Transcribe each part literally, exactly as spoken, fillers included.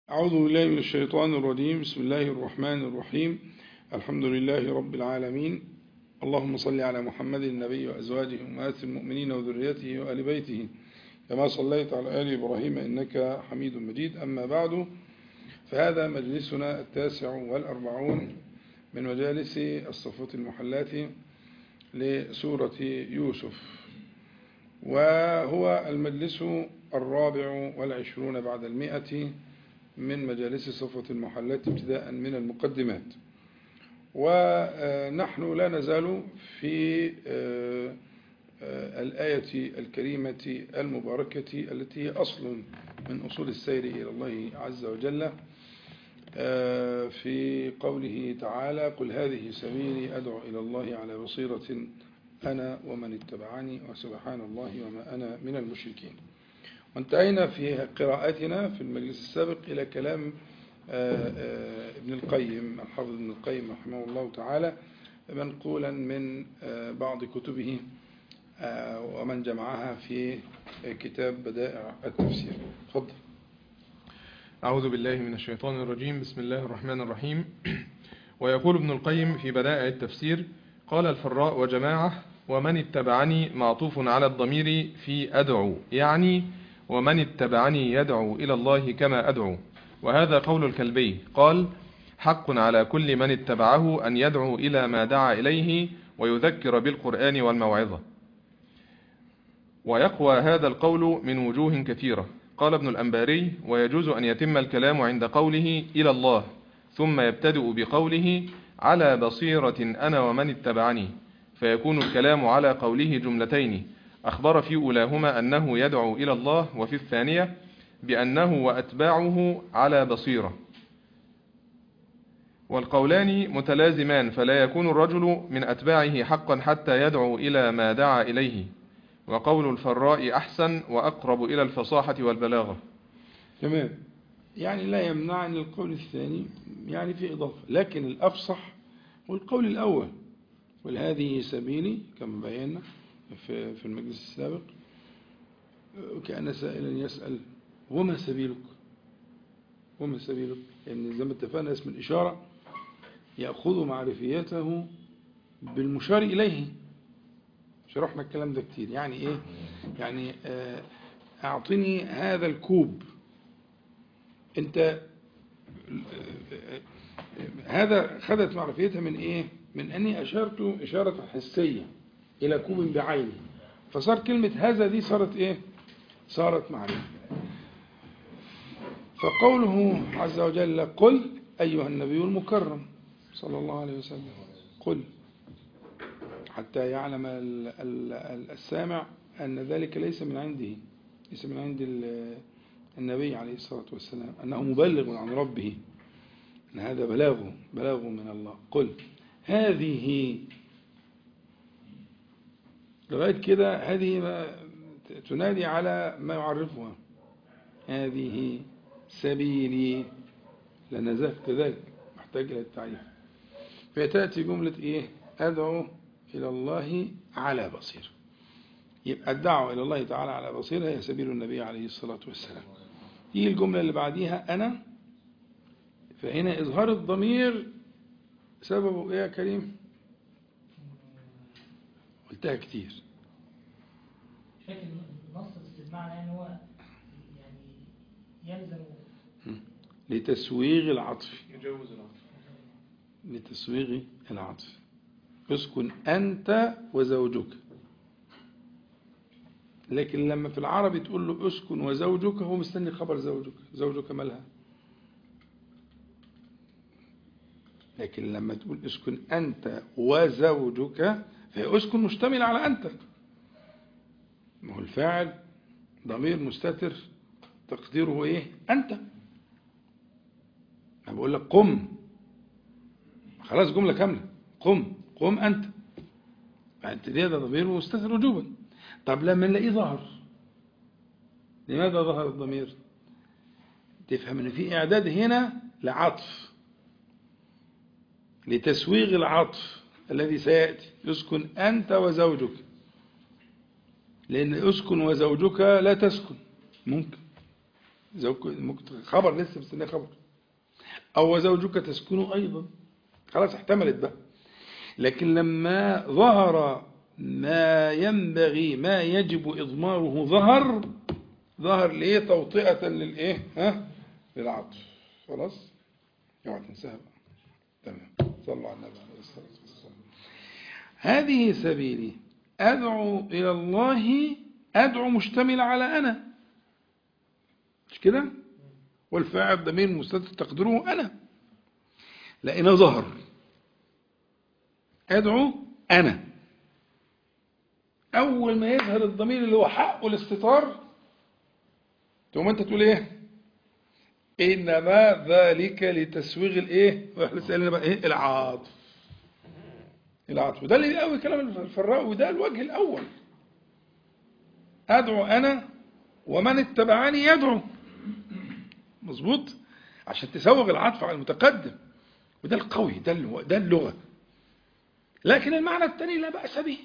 أعوذ بالله من الشيطان الرجيم. بسم الله الرحمن الرحيم. الحمد لله رب العالمين. اللهم صل على محمد النبي وأزواجه أمهات المؤمنين وذريته وآل بيته كما صليت على آل إبراهيم إنك حميد مجيد. أما بعد، فهذا مجلسنا التاسع والأربعون من مجالس الصفوة المحلات لسورة يوسف، وهو المجلس الرابع والعشرون بعد المئة من مجالس صفوة المحلات ابتداء من المقدمات. ونحن لا نزال في الآية الكريمة المباركة التي هي أصل من أصول السير إلى الله عز وجل، في قوله تعالى: قل هذه سبيلي أدعو إلى الله على بصيرة أنا ومن اتبعني وسبحان الله وما أنا من المشركين. وانتهينا في قراءتنا في المجلس السابق إلى كلام ابن القيم الحافظ ابن القيم رحمه الله تعالى، منقولا من بعض كتبه ومن جمعها في كتاب بدائع التفسير. تفضل. أعوذ بالله من الشيطان الرجيم. بسم الله الرحمن الرحيم. ويقول ابن القيم في بدائع التفسير: قال الفراء وجماعة: ومن اتبعني معطوف على الضمير في أدعو، يعني ومن اتبعني يدعو إلى الله كما أدعو. وهذا قول الكلبي، قال: حق على كل من اتبعه أن يدعو إلى ما دعا إليه ويذكر بالقرآن والموعظة. ويقوى هذا القول من وجوه كثيرة. قال ابن الأنباري: ويجوز أن يتم الكلام عند قوله إلى الله ثم يبتدئ بقوله على بصيرة أنا ومن اتبعني، فيكون الكلام على قوله جملتين، أخبر في أولاهما أنه يدعو إلى الله، وفي الثانية بأنه وأتباعه على بصيرة. والقولان متلازمان، فلا يكون الرجل من أتباعه حقا حتى يدعو إلى ما دعا إليه. وقول الفراء أحسن وأقرب إلى الفصاحة والبلاغة. تمام، يعني لا يمنع أن القول الثاني يعني في إضافة، لكن الأفصح هو القول الأول: قل هذه سبيلي، كما بينا في في المجلس السابق. وكأن سائلا يسأل: وما سبيلك؟ وما سبيلك؟ يعني زي ما اتفقنا اسم الإشارة يأخذ معرفيته بالمشار إليه. شرحنا الكلام ده كتير. يعني إيه؟ يعني أعطني هذا الكوب. أنت هذا خدت معرفيتها من إيه؟ من أني أشرت إشارة حسية إلى كوب بعينه، فصار كلمة هذا دي صارت إيه؟ صارت معرفة. فقوله عز وجل: قل أيها النبي المكرم صلى الله عليه وسلم، قل، حتى يعلم السامع أن ذلك ليس من عنده، ليس من عند النبي عليه الصلاة والسلام، أنه مبلغ عن ربه، أن هذا بلاغ بلاغ من الله. قل هذه، لغاية كده هذه ما تنادي على ما يعرفها. هذه سبيلي، لأن ذاك كذلك محتاج إلى التعريف. فتأتي جملة إيه؟ أدعو إلى الله على بصير. يبقى الدعوة إلى الله تعالى على بصير هي سبيل النبي عليه الصلاة والسلام. هي الجملة اللي بعديها أنا، فهنا إظهار الضمير سببه إيه يا كريم؟ قلتها كتير. شكل نص المعنى يعني هو يعني يلزم لتسويغ العطف، يجوز العطف. لتسويغ العطف. اسكن أنت وزوجك. لكن لما في العربي تقول له اسكن وزوجك، هو مستني خبر زوجك. زوجك مالها؟ لكن لما تقول اسكن أنت وزوجك، فهي اسكن مشتمل على أنت. ما هو الفاعل ضمير مستتر تقديره إيه؟ أنت. أنا بقول لك قم، خلاص جملة كاملة، قم قم أنت، فأنت دي ده ضمير مستتر وجوبا. طب لما نلاقيه ظهر، لماذا ظهر الضمير؟ تفهم ان في إعداد هنا لعطف، لتسويغ العطف الذي سيأتي. اسكن أنت وزوجك، لأن اسكن وزوجك لا تسكن، ممكن زوج ممكن خبر لسه مستني خبر، أو زوجك تسكنوا أيضا، خلاص احتملت بقى. لكن لما ظهر ما ينبغي ما يجب إضماره ظهر ظهر ليه توطئة للإيه ها للعطف. خلاص اوعى تنساها بقى. تمام. صلوا على النبي عليه الصلاة والسلام. هذه سبيلي أدعو إلى الله، أدعو مشتمل على أنا، مش كده؟ والفاعل ضمير مستتر تقديره أنا، لأنه ظهر أدعو أنا. أول ما يظهر الضمير اللي هو حقه الاستتار ثم أنت تقول إيه؟ إنما ذلك لتسويغ الإيه؟ وإحنا سألنا بقى إيه؟ العاطف. العاطف وده اللي قوي كلام الفراء، وده الوجه الأول. أدعو أنا ومن اتبعني يدعو. مظبوط؟ عشان تسوغ العطف على المتقدم، وده القوي، ده ده اللغة. لكن المعنى الثاني لا بأس به.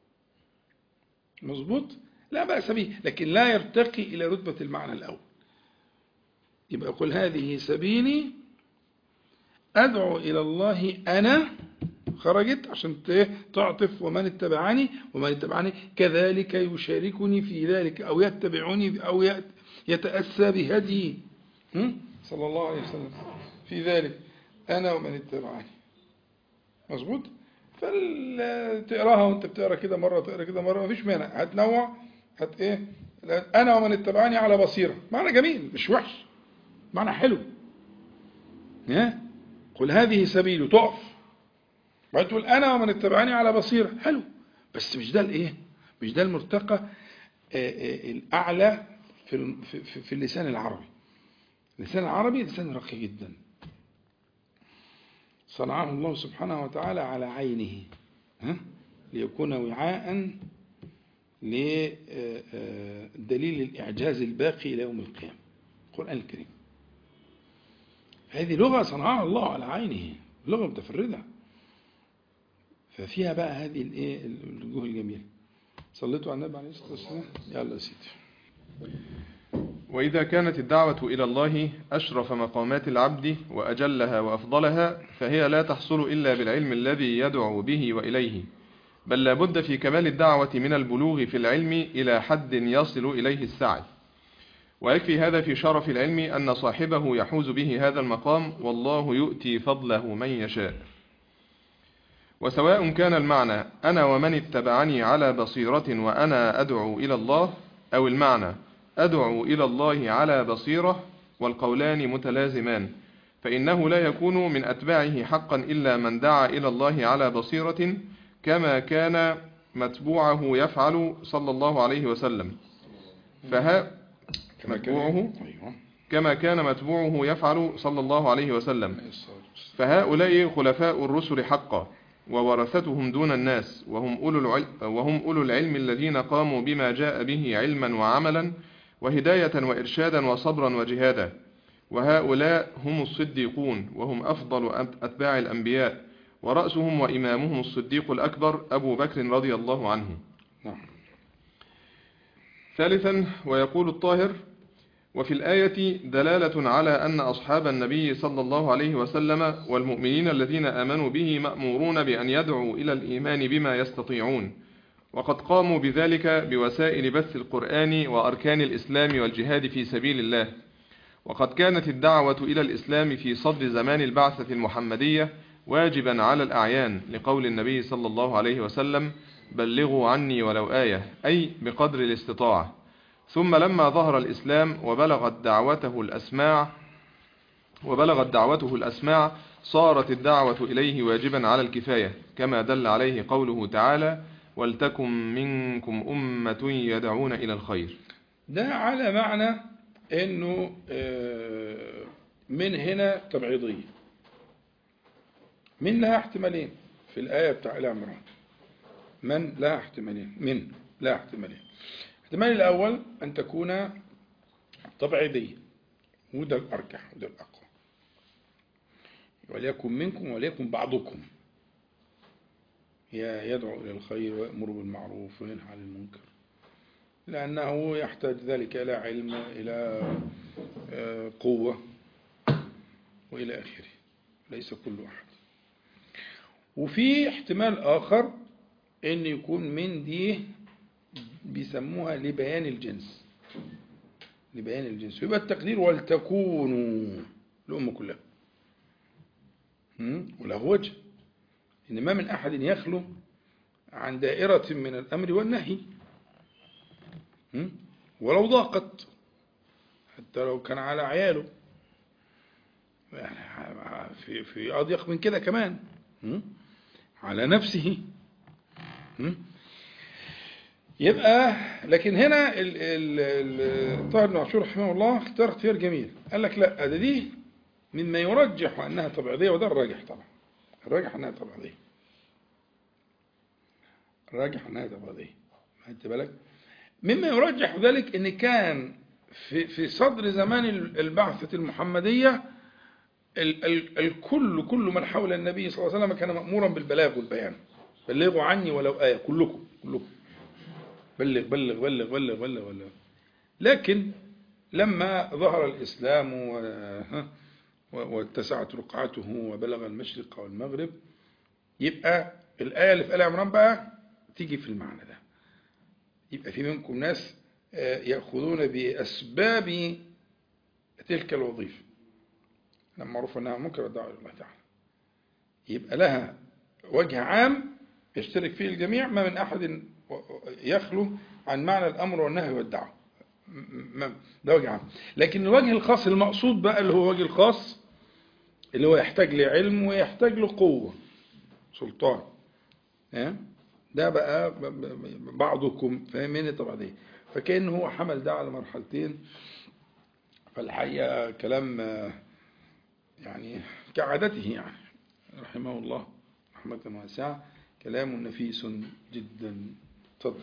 مظبوط؟ لا بأس به، لكن لا يرتقي إلى رتبة المعنى الأول. يبقى يقول هذه سبيلي أدعو إلى الله أنا، خرجت عشان تعطف ومن اتبعني، ومن اتبعني كذلك يشاركني في ذلك أو يتبعني أو يتأسى بهدي صلى الله عليه وسلم في ذلك أنا ومن اتبعني. مظبوط؟ فتقراها وانت بتقرا كده مرة تقرا كده مرة، مفيش مانع، هتنوع، هت ايه أنا ومن اتبعني على بصيرة. معنى جميل مش وحش، معنى حلو. قل هذه سبيل، تقف بعد تقول أنا ومن اتبعني على بصيرة، حلو، بس مش ده الايه، مش ده المرتقى الأعلى في في في اللسان العربي. اللسان العربي لسان رقيق جدا، صنعه الله سبحانه وتعالى على عينه ها ليكون وعاء لدليل الإعجاز الباقي إلى يوم القيامة، القرآن الكريم. هذه لغة صنعها الله على عينه، لغة متفردة، ففيها بقى هذه الايه الوجوه الجميلة. صليتوا على النبي عليه الصلاة والسلام. يلا يا سيدي. وإذا كانت الدعوة إلى الله أشرف مقامات العبد وأجلها وأفضلها، فهي لا تحصل إلا بالعلم الذي يدعو به وإليه، بل لا بد في كمال الدعوة من البلوغ في العلم إلى حد يصل إليه السعي. ويكفي هذا في شرف العلم أن صاحبه يحوز به هذا المقام، والله يؤتي فضله من يشاء. وسواء كان المعنى أنا ومن اتبعني على بصيرة وأنا أدعو إلى الله، أو المعنى أدعو إلى الله على بصيرة، والقولان متلازمان، فإنه لا يكون من أتباعه حقا إلا من دعا إلى الله على بصيرة، كما كان متبوعه يفعل صلى الله عليه وسلم. فها متبوعه كما كان متبوعه يفعل صلى الله عليه وسلم. فهؤلاء خلفاء الرسل حقا، وورثتهم دون الناس، وهم أولو العلم, وهم أولو العلم الذين قاموا بما جاء به علما وعملا وهداية وإرشادا وصبرا وجهادا. وهؤلاء هم الصديقون، وهم أفضل أتباع الأنبياء، ورأسهم وإمامهم الصديق الأكبر أبو بكر رضي الله عنه. ثالثا، ويقول الطاهر: وفي الآية دلالة على أن أصحاب النبي صلى الله عليه وسلم والمؤمنين الذين آمنوا به مأمورون بأن يدعوا إلى الإيمان بما يستطيعون، وقد قاموا بذلك بوسائل بث القرآن وأركان الإسلام والجهاد في سبيل الله. وقد كانت الدعوة إلى الإسلام في صدر زمان البعثة المحمدية واجبا على الأعيان، لقول النبي صلى الله عليه وسلم: بلغوا عني ولو آية، أي بقدر الاستطاعة. ثم لما ظهر الإسلام وبلغت دعوته الأسماع وبلغت دعوته الأسماع صارت الدعوة إليه واجبا على الكفاية، كما دل عليه قوله تعالى: ولتكن منكم أمة يدعون إلى الخير. ده على معنى أنه من هنا تبعيضية، من لها احتمالين في الآية بتاع آل عمران. من لها احتمالين، من لها احتمالين. الاحتمال الأول أن تكون تبعيضية، وده الأرجح وده الأقوى. وليكن منكم وليكن بعضكم يدعو إلى الخير ويأمر بالمعروف وينهى عن المنكر، لأنه يحتاج ذلك إلى علم، إلى قوة وإلى آخره، ليس كل أحد. وفي احتمال آخر أن يكون من دي بيسموها لبيان الجنس، لبيان الجنس، يبقى التقدير ولتكونوا الأمة كلها، وله وجه إن ما من أحد يخلو عن دائرة من الأمر والنهي ولو ضاقت، حتى لو كان على عياله، يعني في في أضيق من كده كمان على نفسه. يبقى لكن هنا طاهر بن عاشور رحمه الله اختار اختيار جميل، قال لك لا، ده دي مما يرجح أنها تبعيضية، وده الراجح طبعا، الراجح أنها تبعيضية، الراجح أنها تبعيضية. خدت بالك؟ مما يرجح ذلك أن كان في في صدر زمان البعثة المحمدية ال ال الكل كل من حول النبي صلى الله عليه وسلم كان مأمورا بالبلاغ والبيان، بلغوا عني ولو آية، كلكم كلكم بلغ بلغ بلغ بلغ بلغ بلغ. لكن لما ظهر الإسلام واتسعت رقعته وبلغ المشرق والمغرب، يبقى الآية اللي في آل عمران بقى تيجي في المعنى ده، يبقى في منكم ناس يأخذون بأسباب تلك الوظيفة لما عرفوا أنها منكر الدعوة إلى الله تعالى، يبقى لها وجه عام يشترك فيه الجميع، ما من أحد يخلو عن معنى الأمر والنهي والدعوة، ده وجه عام. لكن الوجه الخاص المقصود بقى اللي هو وجه الخاص اللي هو يحتاج لعلم ويحتاج لقوة سلطان، ده بقى بعضكم فاهمين طبعا دي، فكأنه هو حمل ده على مرحلتين. فالحقيقة كلام يعني كعادته يعني رحمه الله رحمة واسعة، كلام نفيس جدا. تفضل.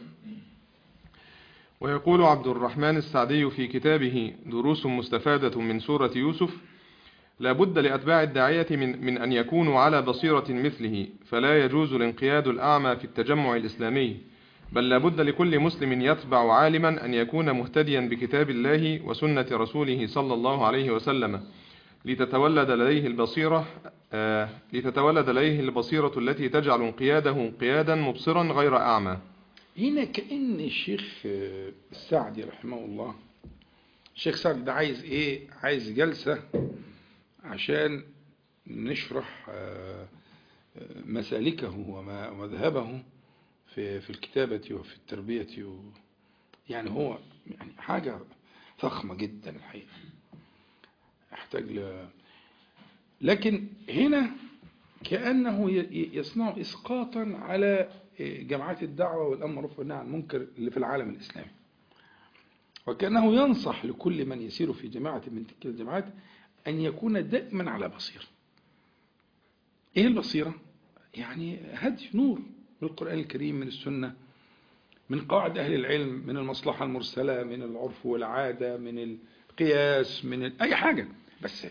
ويقول عبد الرحمن السعدي في كتابه دروس مستفادة من سورة يوسف: لا بد لأتباع الداعية من, من أن يكونوا على بصيرة مثله، فلا يجوز الانقياد الأعمى في التجمع الإسلامي، بل لا بد لكل مسلم يتبع عالما أن يكون مهتديا بكتاب الله وسنة رسوله صلى الله عليه وسلم، لتتولد لديه البصيرة آه لتتولد لديه البصيرة التي تجعل انقياده انقيادا مبصرا غير أعمى. هنا كأن الشيخ السعدي رحمه الله، الشيخ السعدي ده عايز ايه؟ عايز جلسة عشان نشرح مسالكه ومذهبه في في الكتابة وفي التربية، يعني هو يعني حاجة فخمة جدا الحقيقة، يحتاج ل... لكن هنا كأنه يصنع إسقاطا على جماعات الدعوة والأمر بالمعروف والنهي عن المنكر اللي في العالم الإسلامي، وكأنه ينصح لكل من يسير في جماعة من تلك الجماعات أن يكون دائما على بصيرة. إيه البصيرة؟ يعني هدي نور من القرآن الكريم، من السنة، من قواعد أهل العلم، من المصلحة المرسلة، من العرف والعادة، من القياس، من ال... أي حاجة. بس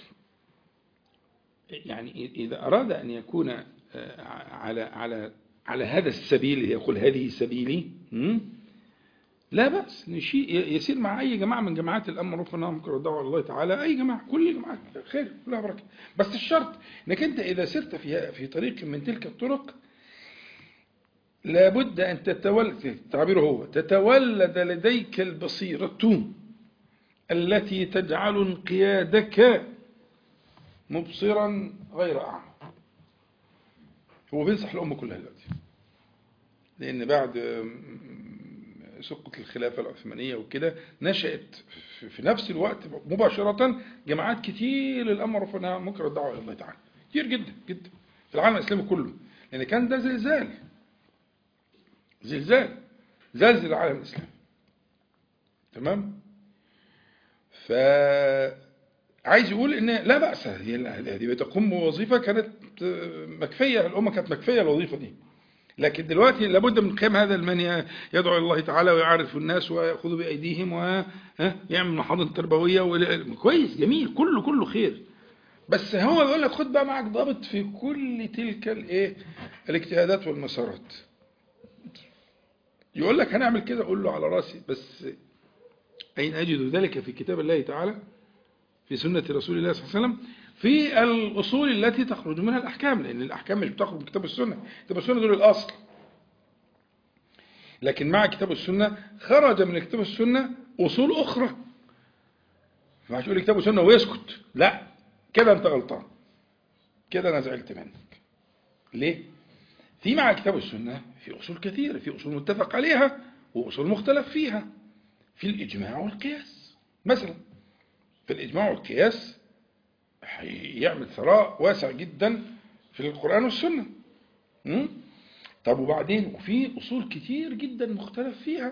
يعني إذا أراد أن يكون على على على هذا السبيل، يقول هذه سبيلي، لا بأس يسير مع أي جماعة من جماعات الأمر بالمعروف والنهي عن المنكر والدعوة إلى الله تعالى، أي جماعة، كل جماعة خير كلها بركة. بس الشرط إنك أنت إذا سرت في في طريق من تلك الطرق لابد أن تتولد، تعبيره هو، تتولد لديك البصيرة التي تجعل انقيادك مبصرا غير أعمى. هو بينصح الأمة كلها دلوقتي، لأن بعد سقوط الخلافة العثمانية وكده نشأت في نفس الوقت مباشرة جماعات كتير للأمر بالمعروف والنهي عن المنكر والدعوة إلى الله تعالى، كتير جدا جدا في العالم الإسلامي كله، لأن كان ده زلزال زلزال زلزل العالم الإسلامي. تمام. فعايز يقول إن لا بأس، هذه بتقوم بوظيفة كانت مكفية، الأمة كانت مكفية الوظيفة دي، لكن دلوقتي لابد من قيام هذا المن يدعو الله تعالى ويعرف الناس ويأخذ بأيديهم ويعمل محاضن تربوية، كويس جميل، كله كله خير. بس هو يقول لك خد بقى معك ضابط في كل تلك الايه الاجتهادات والمسارات، يقول لك هنعمل كده، قول له على راسي، بس أين أجد ذلك في كتاب الله تعالى، في سنة رسول الله صلى الله عليه وسلم، في الأصول التي تخرج منها الأحكام، لأن الأحكام مش بتخرج من كتاب السنة. كتاب السنة دول الأصل، لكن مع كتاب السنة خرج من كتاب السنة أصول أخرى. ما هتقول كتاب السنة ويسكت، لا، كده أنت غلطان، كده أنا زعلت منك. ليه؟ في مع كتاب السنة في أصول كثيرة، في أصول متفق عليها وأصول مختلف فيها، في الإجماع والقياس مثلا. في الإجماع والقياس يعمل ثراء واسع جدا في القرآن والسنة. م? طب وبعدين، وفي أصول كتير جدا مختلف فيها،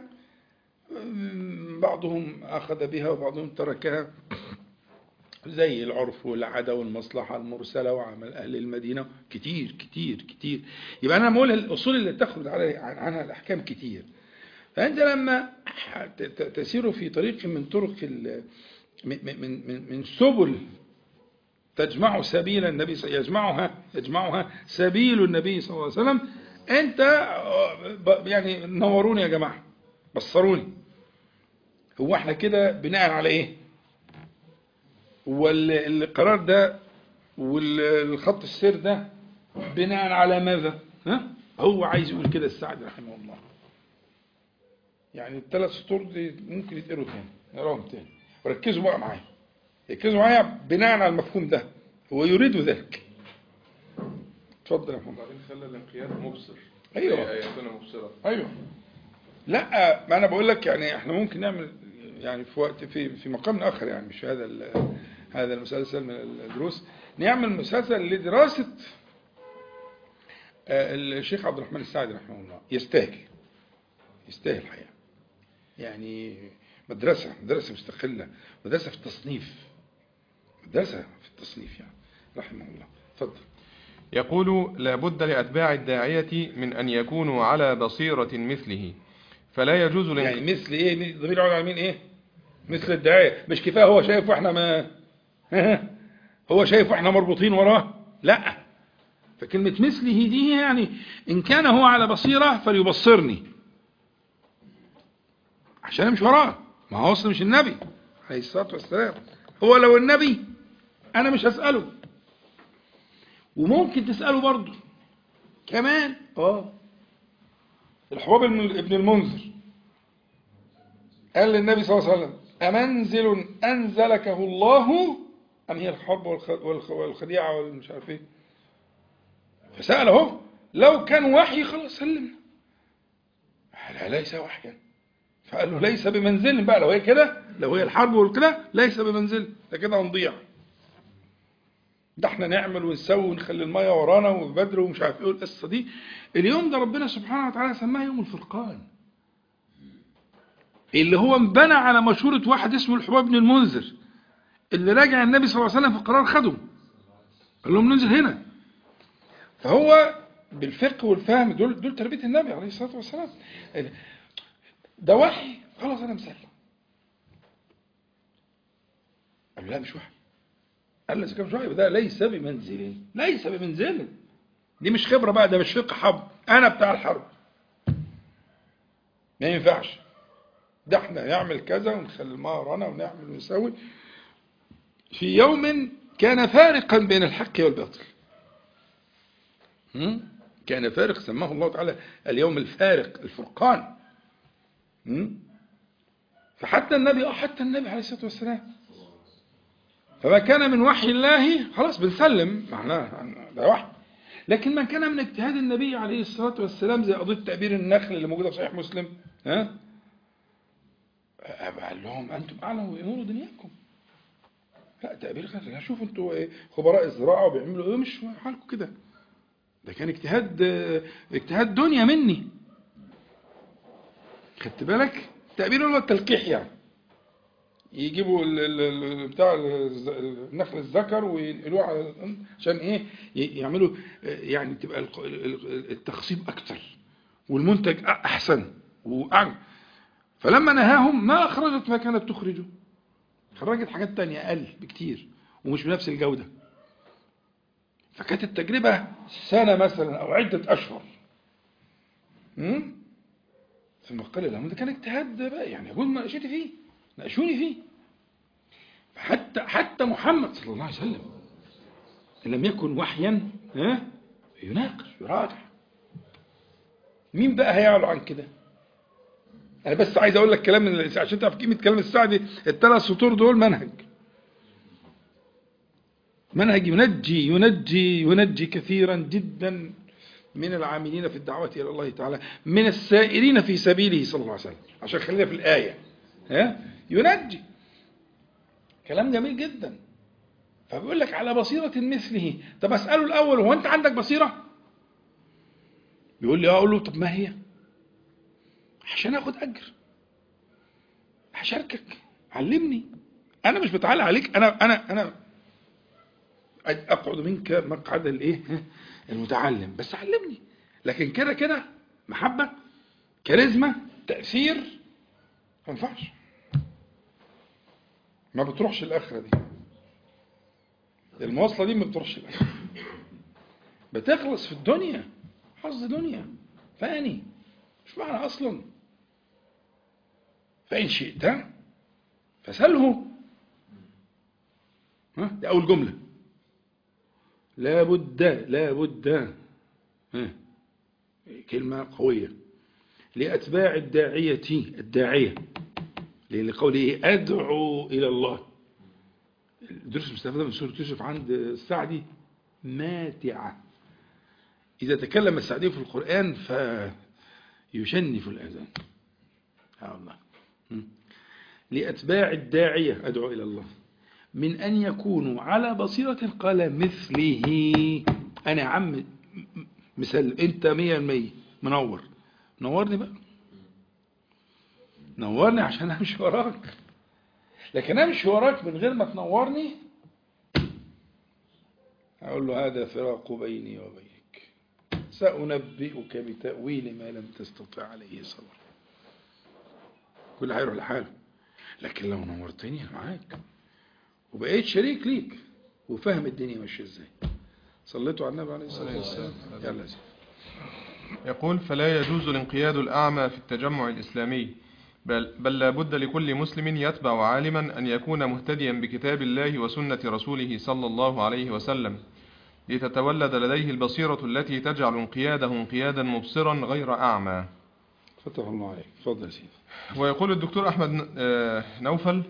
بعضهم أخذ بها وبعضهم تركها، زي العرف والعادة والمصلحة المرسلة وعمل أهل المدينة، كتير كتير كتير. يبقى أنا بقول الأصول اللي تخرج عنها الأحكام كتير. فأنت لما تسير في طريق من طرق من من من سبل تجمع سبيل النبي يجمعها يجمعها سبيل النبي صلى الله عليه وسلم، أنت يعني نوروني يا جماعة، بصروني، هو احنا كده بناء على ايه؟ والقرار ده والخط السير ده بناء على ماذا؟ ها؟ هو عايز يقول كده السعدي رحمه الله. يعني الثلاث سطور دي ممكن يتقروا تاني، نقراهم تاني وركزوا بقى معايا، ركزوا معايا بناء على المفهوم ده، هو يريد ذلك. اتفضل يا محمد. بعدين خلى الانقياد مبصر. ايوه اياتنا مبصره. ايوه. لا، ما انا بقول لك يعني احنا ممكن نعمل يعني في وقت في في مقام اخر، يعني مش هذا هذا المسلسل من الدروس، نعمل مسلسل لدراسة الشيخ عبد الرحمن السعدي رحمه الله. يستاهل يستاهل الحقيقة، يعني مدرسة مدرسة مستقلة، مدرسة في التصنيف، مدرسة في التصنيف يعني رحمه الله. تفضل. يقول: لا بد لأتباع الداعية من أن يكونوا على بصيرة مثله، فلا يجوز لن... يعني مثل ايه؟ ضمير يعود على مين؟ ايه مثل الداعية؟ مش كفاية هو شايف واحنا ما هو شايف واحنا مربوطين وراه؟ لا، فكلمة مثله دي يعني إن كان هو على بصيرة فليبصرني عشان امشي وراه. ما هو اصلا مش النبي عليه الصلاة والسلام، هو لو النبي انا مش هسأله، وممكن تسأله برضه كمان. اه الحباب ابن المنذر قال للنبي صلى الله عليه وسلم: أمنزل أنزلكه الله أم هي الحرب والخديعة والمش عارف ايه؟ فسأله، لو كان وحي خلاص سلمنا، لا ليس وحيا. فقال له ليس بمنزل بقى، لو هي كده، لو هي الحرب والكده ليس بمنزل، ده كده هنضيع، ده احنا نعمل ونسوي ونخلي المية ورانا وبدر ومش عارف ايه القصة دي. اليوم ده ربنا سبحانه وتعالى سماه يوم الفرقان، اللي هو انبنى على مشورة واحد اسمه الحباب بن المنذر، اللي راجع النبي صلى الله عليه وسلم في قرار خده، قال لهم ننزل هنا. فهو بالفقه والفهم دول دول تربية النبي عليه الصلاة والسلام. ده وحي خلاص انا مسلم. قال له لا مش وحي. قال له كم شويه، ده ليس بمنزل، ليس بمنزل، دي مش خبرة بقى، ده مش فقه حرب، انا بتاع الحرب ما ينفعش، ده احنا نعمل كذا ونخلي الماء ورانا ونعمل ونسوي. في يوم كان فارقا بين الحق والباطل، كان فارق، سماه الله تعالى اليوم الفارق، الفرقان. فحتى النبي حتى النبي عليه الصلاة والسلام، فما كان من وحي الله خلاص بنسلم معناه ده وحي. لكن من كان من اجتهاد النبي عليه الصلاة والسلام، زي قضية تأبير النخل اللي موجودة في صحيح مسلم، ها قال لهم أنتم أعلم بأمور دنياكم، لا تأبير النخل، شوفوا أنتوا خبراء الزراعة وبيعملوا إيه، مش حالكم كده، ده كان اجتهاد اجتهاد دنيا مني، خدت بالك؟ تأبير ولا التلقيح، يعني يجيبوا بتاع النخل الذكر وينقلوه على عشان ايه؟ يعملوا يعني تبقى التخصيب اكتر والمنتج احسن واعلى. فلما نهاهم ما اخرجت ما كانت تخرجه، خرجت حاجات تانية اقل بكتير ومش بنفس الجودة. فكانت التجربة سنة مثلا او عدة اشهر. ثم قال لهم ده كان اجتهاد بقى، يعني يقول ما شئت فيه، ناقشوني فيه. حتى حتى محمد صلى الله عليه وسلم إن لم يكن وحيا ها يناقش يراجع. مين بقى هيعلو عن كده؟ أنا بس عايز أقول لك كلام من عشان تعرف قيمة كلام السعدي. الثلاث سطور دول منهج منهج ينجي ينجي ينجي كثيرا جدا من العاملين في الدعوة إلى الله تعالى، من السائرين في سبيله صلى الله عليه وسلم. عشان خلينا في الآية ها ينجي كلام جميل جدا. فبيقول لك على بصيرة مثله. طب أسأله الأول هو أنت عندك بصيرة؟ بيقول لي أقول له طب ما هي؟ عشان أخد أجر هشاركك، علمني. أنا مش بتعالى عليك، أنا أنا أنا أقعد منك مقعد الإيه المتعلم، بس علمني. لكن كده كده محبة كاريزما تأثير ما ينفعش، ما بتروحش الآخرة دي. المواصلة دي ما بتروحش الآخرة، بتخلص في الدنيا، حظ دنيا فاني مش معنى أصلا. فإن شئت فسأله. ها دي أول جملة. لا بد لا بد ها كلمة قوية لأتباع الداعية الداعية لقوله أدعو إلى الله. الدروس المستفادة من سورة يوسف عند السعدي ماتعة. إذا تكلم السعدي في القرآن فيشنف الأذان. ها الله. لأتباع الداعية أدعو إلى الله من أن يكونوا على بصيرة قال مثله. أنا يا عم مثل أنت مية المية منور، نورني بقى، نورني عشان أمشي وراك. لكن أمشي وراك من غير ما تنورني أقول له هذا فراق بيني وبينك، سأنبئك بتأويل ما لم تستطع عليه صبر. كل هيروح لحاله. لكن لو نورتني معاك وبقيت شريك ليك وفهم الدنيا ماشيه ازاي. صليتوا على النبي عليه الصلاه والسلام. يلا زي. يقول فلا يجوز الانقياد الأعمى في التجمع الإسلامي، بل, بل لا بد لكل مسلم يتبع عالما أن يكون مهتديا بكتاب الله وسنة رسوله صلى الله عليه وسلم، لتتولد لديه البصيرة التي تجعل انقياده انقيادا مبصرا غير أعمى. فتح الله عليك. تفضل يا سيدي. ويقول الدكتور أحمد نوفل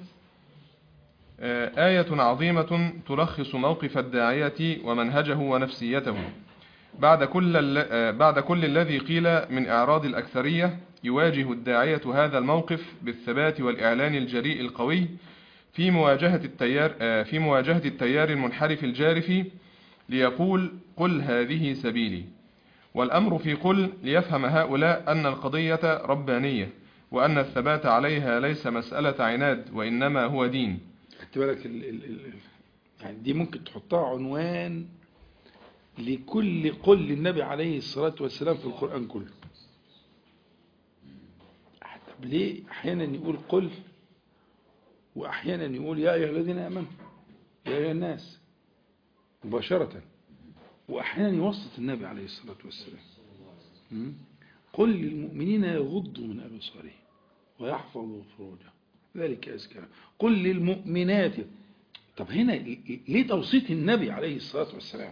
آية عظيمة تلخص موقف الداعية ومنهجه ونفسيته. بعد كل, بعد كل الذي قيل من إعراض الأكثرية، يواجه الداعية هذا الموقف بالثبات والإعلان الجريء القوي في مواجهة التيار, في مواجهة التيار المنحرف الجارف، ليقول قل هذه سبيلي. والأمر في قل ليفهم هؤلاء أن القضية ربانية، وأن الثبات عليها ليس مسألة عناد وإنما هو دين. خدت بالك ال ال ال يعني دي ممكن تحطها عنوان لكل قل للنبي عليه الصلاة والسلام في القرآن كله. طب ليه أحيانا يقول قل وأحيانا يقول يا أيها الذين آمنوا يا أيها الناس مباشرة، وأحيانا يوسط النبي عليه الصلاة والسلام قل للمؤمنين يغضوا من أبصارهم ويحفظوا فروجهم ذلك أزكى. قل للمؤمنات. طب هنا ليه توسيط النبي عليه الصلاة والسلام؟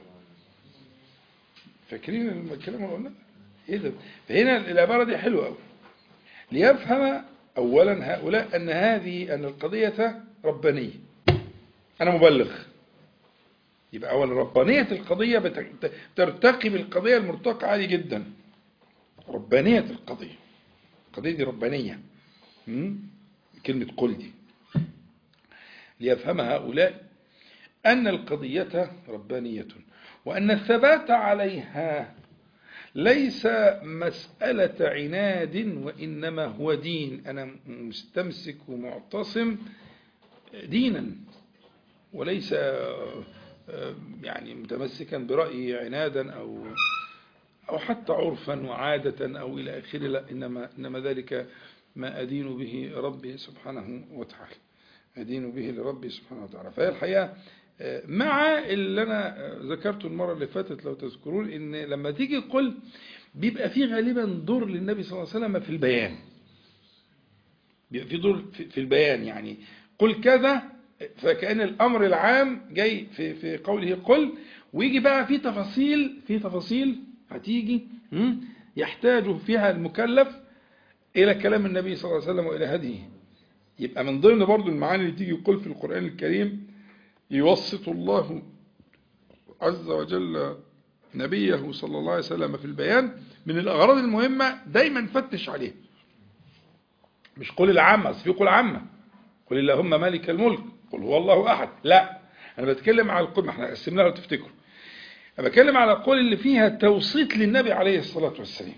فاكرين الكلام اللي قلنا ايه ده؟ فهنا العبارة دي حلوة قوي ليفهم أولا هؤلاء أن هذه أن القضية ربانية. أنا مبلغ، يبقى أولا ربانية القضية ترتقي بالقضية المرتقى عالي جدا. ربانية القضية، القضية دي ربانية. كلمة قل دي ليفهم هؤلاء أن القضية ربانية، وأن الثبات عليها ليس مسألة عناد وإنما هو دين. أنا مستمسك ومعتصم دينا، وليس يعني متمسكا برأيي عنادا أو أو حتى عرفا وعادة أو إلى آخره. لا، إنما إنما ذلك ما أدين به ربي سبحانه وتعالى، أدين به لربي سبحانه وتعالى. فهي الحقيقة مع اللي أنا ذكرته المرة اللي فاتت لو تذكرون، إن لما تيجي قل بيبقى فيه غالبا دور للنبي صلى الله عليه وسلم في البيان. بيبقى في دور في البيان، يعني قل كذا، فكأن الأمر العام جاي في في قوله قل، ويجي بقى في تفاصيل في تفاصيل هتيجي يحتاج فيها المكلف إلى كلام النبي صلى الله عليه وسلم وإلى هديه. يبقى من ضمن برضو المعاني اللي تيجي يقول في القرآن الكريم يوسط الله عز وجل نبيه صلى الله عليه وسلم في البيان، من الأغراض المهمة دايما فتش عليه. مش قل العامة، في قل عامة، قل اللهم مالك الملك، قل هو الله أحد، لا، أنا بتكلم على القل، ما احنا قسمناها لو تفتكروا، أنا بتكلم على القول اللي فيها توسيط للنبي عليه الصلاة والسلام.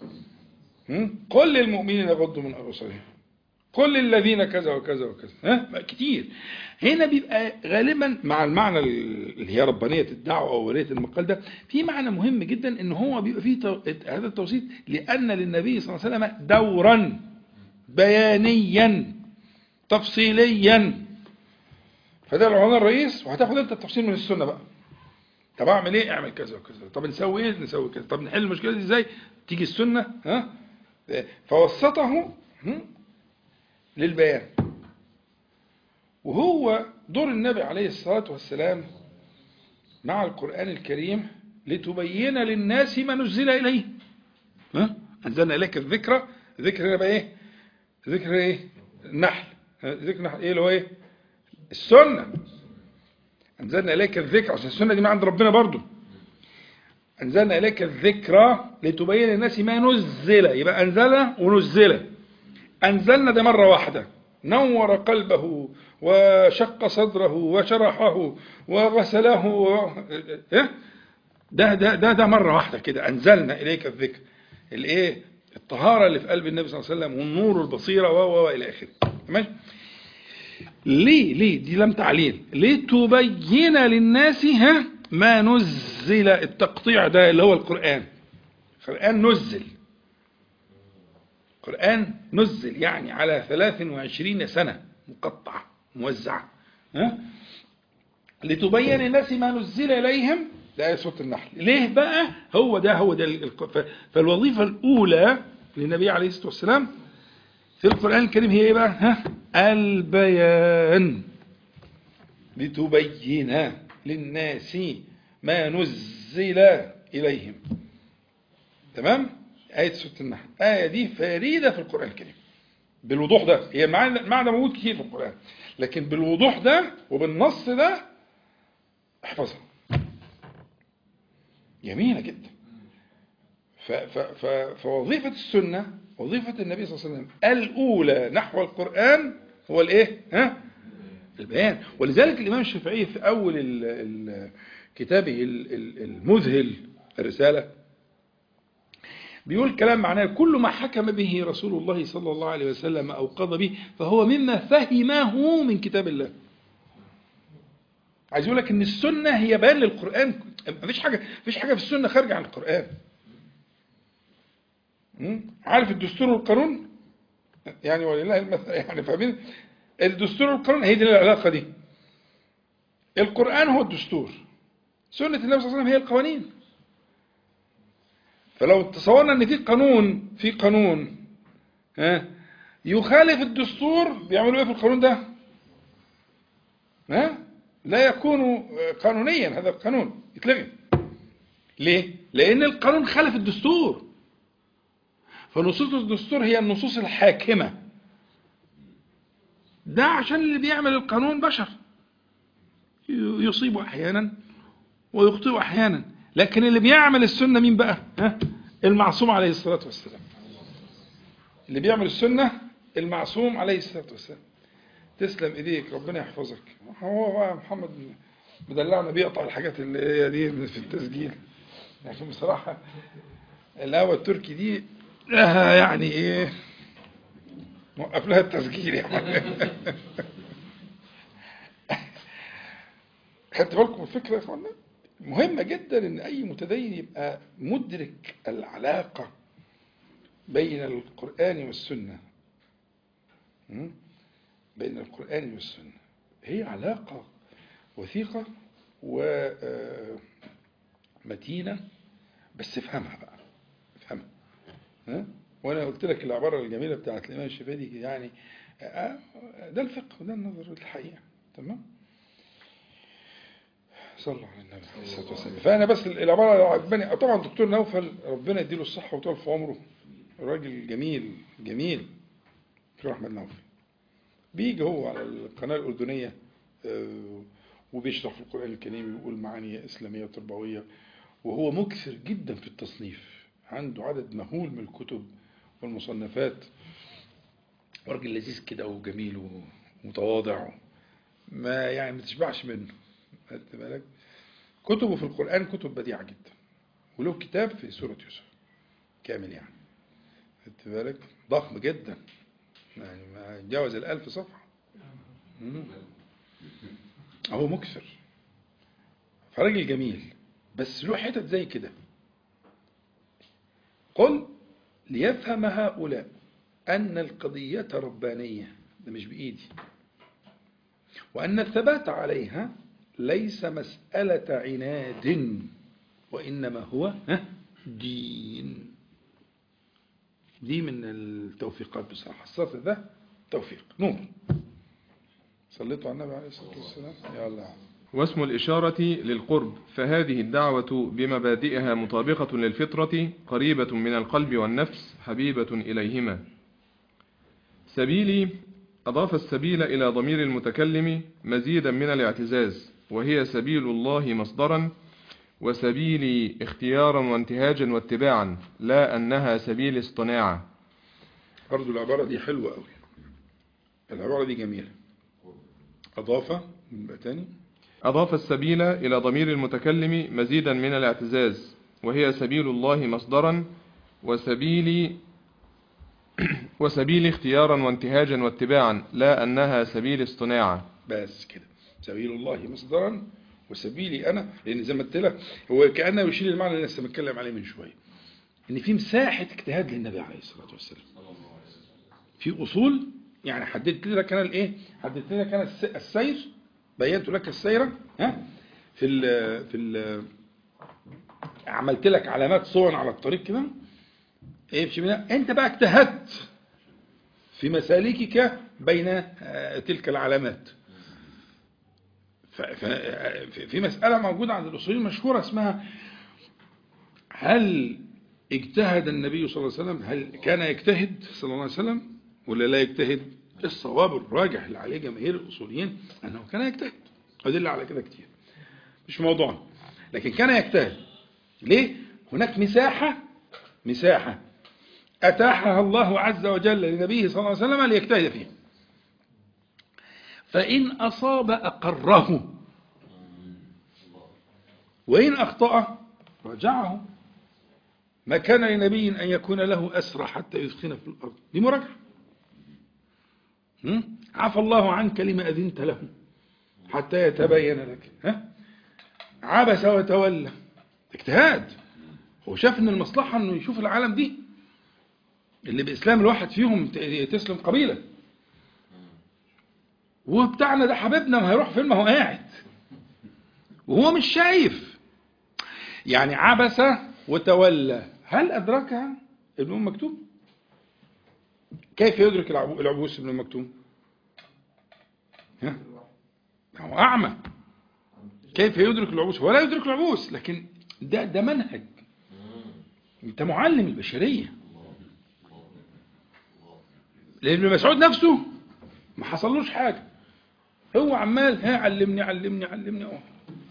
قل للمؤمنين يغضوا من أبصارهم، قل للذين كذا وكذا وكذا، ها كتير. هنا بيبقى غالبا مع المعنى اللي هي ربانية الدعوة أو ولية المقال ده، في معنى مهم جدا إن هو بيبقى فيه هذا التوسيط، لأن للنبي صلى الله عليه وسلم دورا بيانيا تفصيليا. فده العنوان الرئيس، وهتاخد انت التفصيل من السنة بقى. طب اعمل ايه؟ اعمل كذا وكذا. طب نسوي ايه؟ نسوي كذا. طب نحل المشكلة دي ازاي؟ تيجي السنة، ها، فوسطه للبيان. وهو دور النبي عليه الصلاة والسلام مع القرآن الكريم لتبين للناس ما نزل إليه. ها؟ أنزلنا إليك الذكرى، ذكر هنا بقى إيه؟ ذكر إيه؟ النحل. ذكر النحل إيه اللي هو إيه؟ السنة. أنزلنا إليك الذكرى، عشان السنة دي ما عند ربنا برضو. أنزلنا إليك الذكرى لتبين للناس ما نزل، يبقى أنزل ونزل. أنزلنا ده مرة واحدة، نور قلبه وشق صدره وشرحه وغسله و... ده ده ده ده مرة واحدة كده. أنزلنا إليك الذكر، الإيه؟ الطهارة اللي في قلب النبي صلى الله عليه وسلم، والنور البصيرة و و إلى آخره. تمام؟ ليه ليه دي لم تعليل، لتبين للناس ها ما نزل. التقطيع ده اللي هو القرآن. القرآن نزل، القرآن نزل يعني على ثلاث وعشرين سنة مقطع موزع، ها؟ لتبين للناس ما نزل إليهم. ده آية سورة النحل. ليه بقى؟ هو ده هو ده فالوظيفة الأولى للنبي عليه الصلاة والسلام في القرآن الكريم هي ايه بقى؟ ها؟ البيان. لتبين للناس ما نزل إليهم. تمام؟ آية سورة النحل، آية دي فريدة في القرآن الكريم بالوضوح ده. هي المعنى موجود كتير في القرآن، لكن بالوضوح ده وبالنص ده احفظها، جميلة جدا. ف ف ف فوظيفة السنة، وظيفة النبي صلى الله عليه وسلم الأولى نحو القرآن هو الإيه؟ ها؟ البيان. ولذلك الإمام الشافعي في أول ال ال كتابه المذهل الرسالة بيقول كلام معناه: كل ما حكم به رسول الله صلى الله عليه وسلم أو قضى به فهو مما فهمه من كتاب الله. عايز يقول لك ان السنة هي بيان للقرآن. مفيش حاجة مفيش حاجة في السنة خارجة عن القرآن. عارف الدستور والقانون يعني، ولله المثل يعني، فاهمين؟ الدستور والقانون هي دي العلاقة دي. القرآن هو الدستور، سنة النبي صلى الله عليه وسلم هي القوانين. فلو تصورنا ان في قانون في قانون ها يخالف الدستور، بيعملوا ايه في القانون ده؟ ها لا يكون قانونيا، هذا القانون يتلغي. ليه؟ لأن القانون خالف الدستور. فنصوص الدستور هي النصوص الحاكمة. ده عشان اللي بيعمل القانون بشر، يصيب أحيانا ويخطئ أحيانا. لكن اللي بيعمل السنة مين بقى؟ ها؟ المعصوم عليه الصلاة والسلام. اللي بيعمل السنة المعصوم عليه الصلاة والسلام. تسلم ايديك، ربنا يحفظك. هو بقى محمد مدلعنا بيقطع الحاجات اللي هي دي في التسجيل، لكن بصراحة الهوى التركي دي لها يعني ايه، موقف لها التسجيل يعني. خدت بالكم الفكرة يا اخوانا؟ مهمة جدا ان اي متدين يبقى مدرك العلاقة بين القرآن والسنة. بين القرآن والسنة هي علاقة وثيقة ومتينة، بس افهمها بقى، افهمها. ها؟ وانا قلت لك العباره الجميله بتاعت الامام الشافعي دي، يعني ده الفقه وده النظر الحقيقه. تمام. صلوا على النبي عليه الصلاه والسلام. فانا بس العباره عجباني طبعا. دكتور نوفل ربنا يديله الصحه وطول في عمره، راجل جميل جميل، دكتور احمد نوفل. بيجي هو على القناه الاردنيه وبيشرح في القران الكريم ويقول معاني اسلاميه تربويه، وهو مكثر جدا في التصنيف، عنده عدد مهول من الكتب والمصنفات، وراجل لذيذ كده وجميل ومتواضع، ما يعني ما تشبعش منه. خدت بالك؟ كتبه في القرآن كتب بديعة جدا، وله كتاب في سورة يوسف كامل يعني. خدت بالك؟ ضخم جدا، يعني ما يتجاوز الألف صفحة. هو مكثر، فراجل جميل، بس له حتت زي كده. قل ليفهم هؤلاء أن القضية ربانية، ده مش بإيدي، وأن الثبات عليها ليس مسألة عناد، وإنما هو دين. دي من التوفيقات بصراحة، السطر ده توفيق نور. صليتوا على النبي عليه الصلاة والسلام. يا الله. واسم الإشارة للقرب، فهذه الدعوة بمبادئها مطابقة للفطرة، قريبة من القلب والنفس، حبيبة إليهما. سبيلي، أضاف السبيل إلى ضمير المتكلم مزيدا من الاعتزاز، وهي سبيل الله مصدرا، وسبيلي اختيارا وانتهاجا واتباعا، لا أنها سبيل اصطناعا. برضو العبارة دي حلوة أوي، العبارة دي جميلة. أضاف من تاني أضاف السبيل إلى ضمير المتكلم مزيدا من الاعتزاز، وهي سبيل الله مصدرا، وسبيل وسبيل اختيارا وانتهاجا واتباعا، لا أنها سبيل اصطناعا. بس كده، سبيل الله مصدرا وسبيلي أنا، لأن زي ما قلت لك هو كأنه يشيل المعنى اللي لسه بتكلم عليه من شوية، إن في مساحة اجتهاد للنبي عليه الصلاة والسلام في أصول. يعني حددت لك أنا الإيه؟ حددت لك أنا السير، بينت لك السيرة، ها في ال في ال عملت لك علامات صون على الطريق كده، ايه مش منها. انت بقى اجتهدت في مسالكك بين تلك العلامات. في مسألة موجودة عند الأصوليين مشهورة اسمها هل اجتهد النبي صلى الله عليه وسلم؟ هل كان يجتهد صلى الله عليه وسلم ولا لا يجتهد؟ الصواب الراجح اللي عليه جماهير الأصوليين أنه كان يجتهد، أدل على كده كتير، مش موضوعنا، لكن كان يجتهد. ليه؟ هناك مساحة مساحة أتاحها الله عز وجل لنبيه صلى الله عليه وسلم ليجتهد فيها، فإن أصاب أقره، وإن أخطأ رجعه. ما كان لنبي أن يكون له أسرى حتى يثخن في الأرض، دي مراجعة. عفى الله عنك لما أذنت له حتى يتبين لك. ها؟ عبس وتولى، اجتهاد. هو شاف ان المصلحة انه يشوف العالم دي اللي بإسلام الواحد فيهم تسلم قبيلة، وهو بتاعنا ده حبيبنا ما هيروح فين، ما هو قاعد وهو مش شايف. يعني عبس وتولى، هل أدركها ابن أم مكتوم؟ كيف يدرك العبوس ابن أم مكتوم؟ ها؟ هو أعمى، كيف يدرك العبوس؟ هو لا يدرك العبوس، لكن ده ده منهج. انت معلم البشرية. لأن ابن مسعود نفسه ما حصلوش حاجة، هو عمال ها علمني علمني علمني اه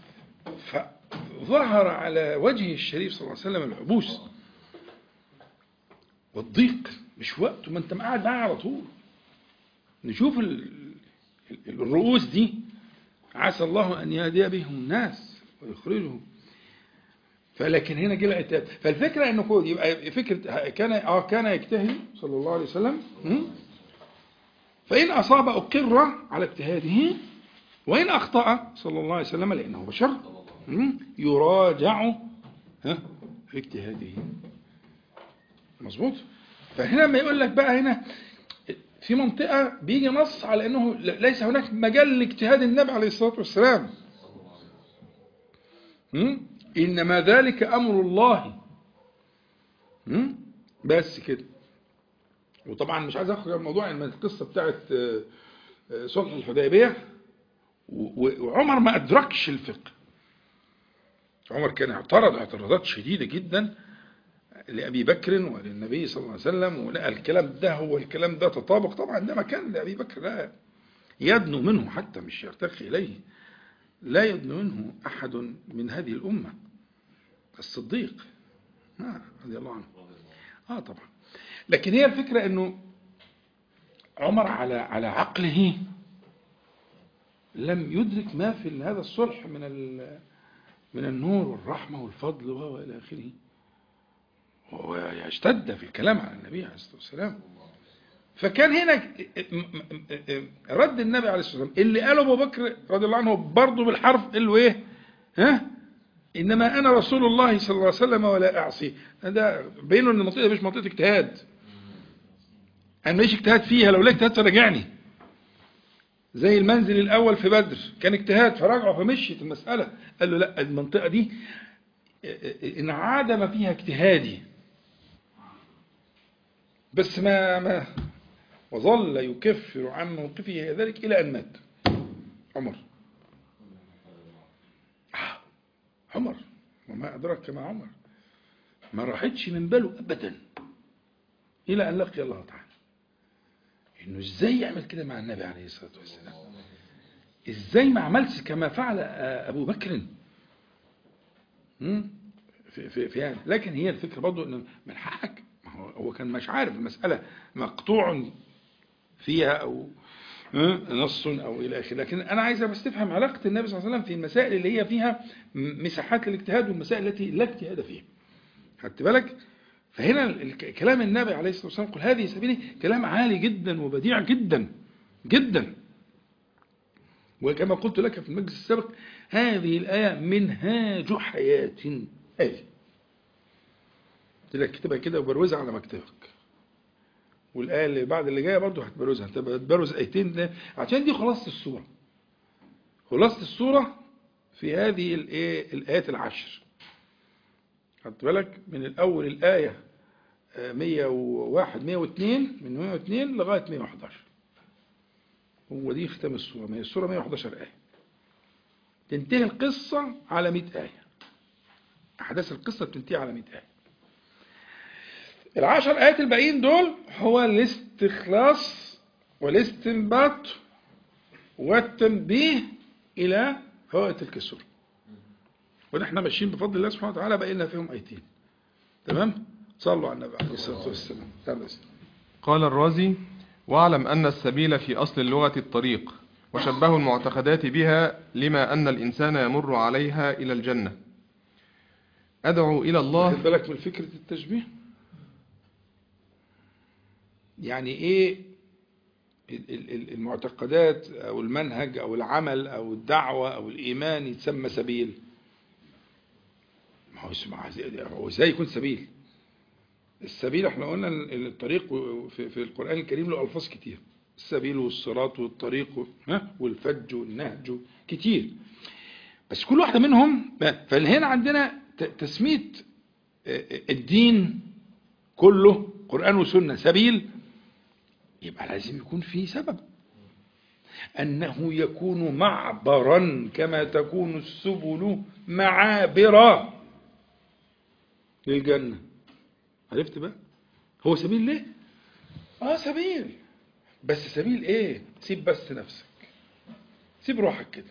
فظهر على وجهه الشريف صلى الله عليه وسلم العبوس والضيق. مش وقته، ما انت قاعد معاه على طول. نشوف الرؤوس دي، عسى الله أن يهدي بهم الناس ويخرجهم. فلكن هنا جه العتاب. فالفكرة انه يبقى فكرة كان اه كان يجتهد صلى الله عليه وسلم، فإن أصاب أقر على اجتهاده، وإن أخطأ صلى الله عليه وسلم لأنه بشر يراجع في اجتهاده. مظبوط. فهنا ما يقول لك بقى هنا في منطقة بيجي نص على أنه ليس هناك مجال لاجتهاد النبي عليه الصلاة والسلام، إنما ذلك أمر الله. بس كده. وطبعا مش عايز اخرج الموضوع من القصة بتاعت صلح الحديبية، وعمر ما أدركش الفقه. عمر كان اعترض اعتراضات شديدة جدا لأبي بكر وللنبي صلى الله عليه وسلم، ولقى الكلام ده هو الكلام ده تطابق. طبعا ده ما كان لأبي بكر لا يدنو منه، حتى مش يرتقي إليه، لا يدنو منه أحد من هذه الأمة، الصديق آه رضي الله عنه. آه طبعا. لكن هي الفكرة أنه عمر على على عقله لم يدرك ما في هذا الصلح من من النور والرحمة والفضل وإلى آخره، ويشتد في الكلام على النبي عليه الصلاة والسلام. فكان هنا رد النبي عليه الصلاة والسلام اللي قاله أبو بكر رضي الله عنه برضه بالحرف، قال له إيه؟ ها؟ إنما أنا رسول الله صلى الله عليه وسلم ولا أعصي. ده بينه إن المنطقة مش منطقة اجتهاد، أنا ماليش اجتهاد فيها، لو لا اجتهاد فرجعني. زي المنزل الأول في بدر كان اجتهاد فرجعه فمشيت المسألة. قال له لا، المنطقة دي انعدم فيها اجتهادي، بس ما ما وظل يكفر عن موقفه ذلك إلى أن مات عمر. عمر وما أدرك مع عمر، ما راحتش من باله أبدا إلى أن لقي الله تعالى. إنه إزاي يعمل كده مع النبي عليه الصلاة والسلام؟ إزاي ما عملش كما فعل أبو بكر في في في يعني. لكن هي الفكرة برضو إنه من حقك، هو كان مش عارف المسألة مقطوع فيها أو نص أو إلى آخره. لكن أنا عايز بس تفهم علاقة النبي صلى الله عليه وسلم في المسائل اللي هي فيها مساحات للاجتهاد والمسائل التي لا اجتهاد فيها. خدت بالك؟ فهنا كلام النبي عليه الصلاة والسلام قل هذه سبيلي كلام عالي جدا وبديع جدا جدا. وكما قلت لك في المجلس السابق، هذه الآية منهاج حياة آية. قلت لك اكتبها كده وبروزها على مكتبك، والآية اللي بعد اللي جاية برضو هتبروزها، هتبروز آيتين عشان دي خلاصة السورة. خلاصة السورة في هذه الآيات العشر. خدت بالك؟ من الأول الآية مية وواحد مية واثنين، من مية واثنين لغاية مية وأحد عشر، هو دي ختام السورة. ما هي السورة مية وأحد عشر آية، تنتهي القصة على مئة آية، أحداث القصة بتنتهي على مئة آية. العشر آيات الباقيين دول هو الاستخلاص والاستنباط والتنبيه إلى فوائد تلك السورة، ونحن ماشيين بفضل الله سبحانه وتعالى بقينا فيهم آيتين. تمام؟ صلوا على النبي عليه الصلاة والسلام. قال الرازي: واعلم أن السبيل في أصل اللغة الطريق، وشبهوا المعتقدات بها لما أن الإنسان يمر عليها إلى الجنة. أدعو إلى الله. خد بالك من فكرة التشبيه. يعني إيه المعتقدات أو المنهج أو العمل أو الدعوة أو الإيمان يتسمى سبيل؟ ما هو اسمع، هو ازاي يكون سبيل؟ السبيل احنا قلنا الطريق في, في القرآن الكريم له ألفاظ كتير، السبيل والصراط والطريق والفج والنهج كتير، بس كل واحدة منهم. فهنا عندنا تسمية الدين كله قرآن وسنة سبيل، يبقى لازم يكون فيه سبب، أنه يكون معبرا كما تكون السبل معابرا للجنة. عرفت بقى هو سبيل ليه؟ اه سبيل، بس سبيل ايه؟ سيب بس نفسك، سيب روحك كده،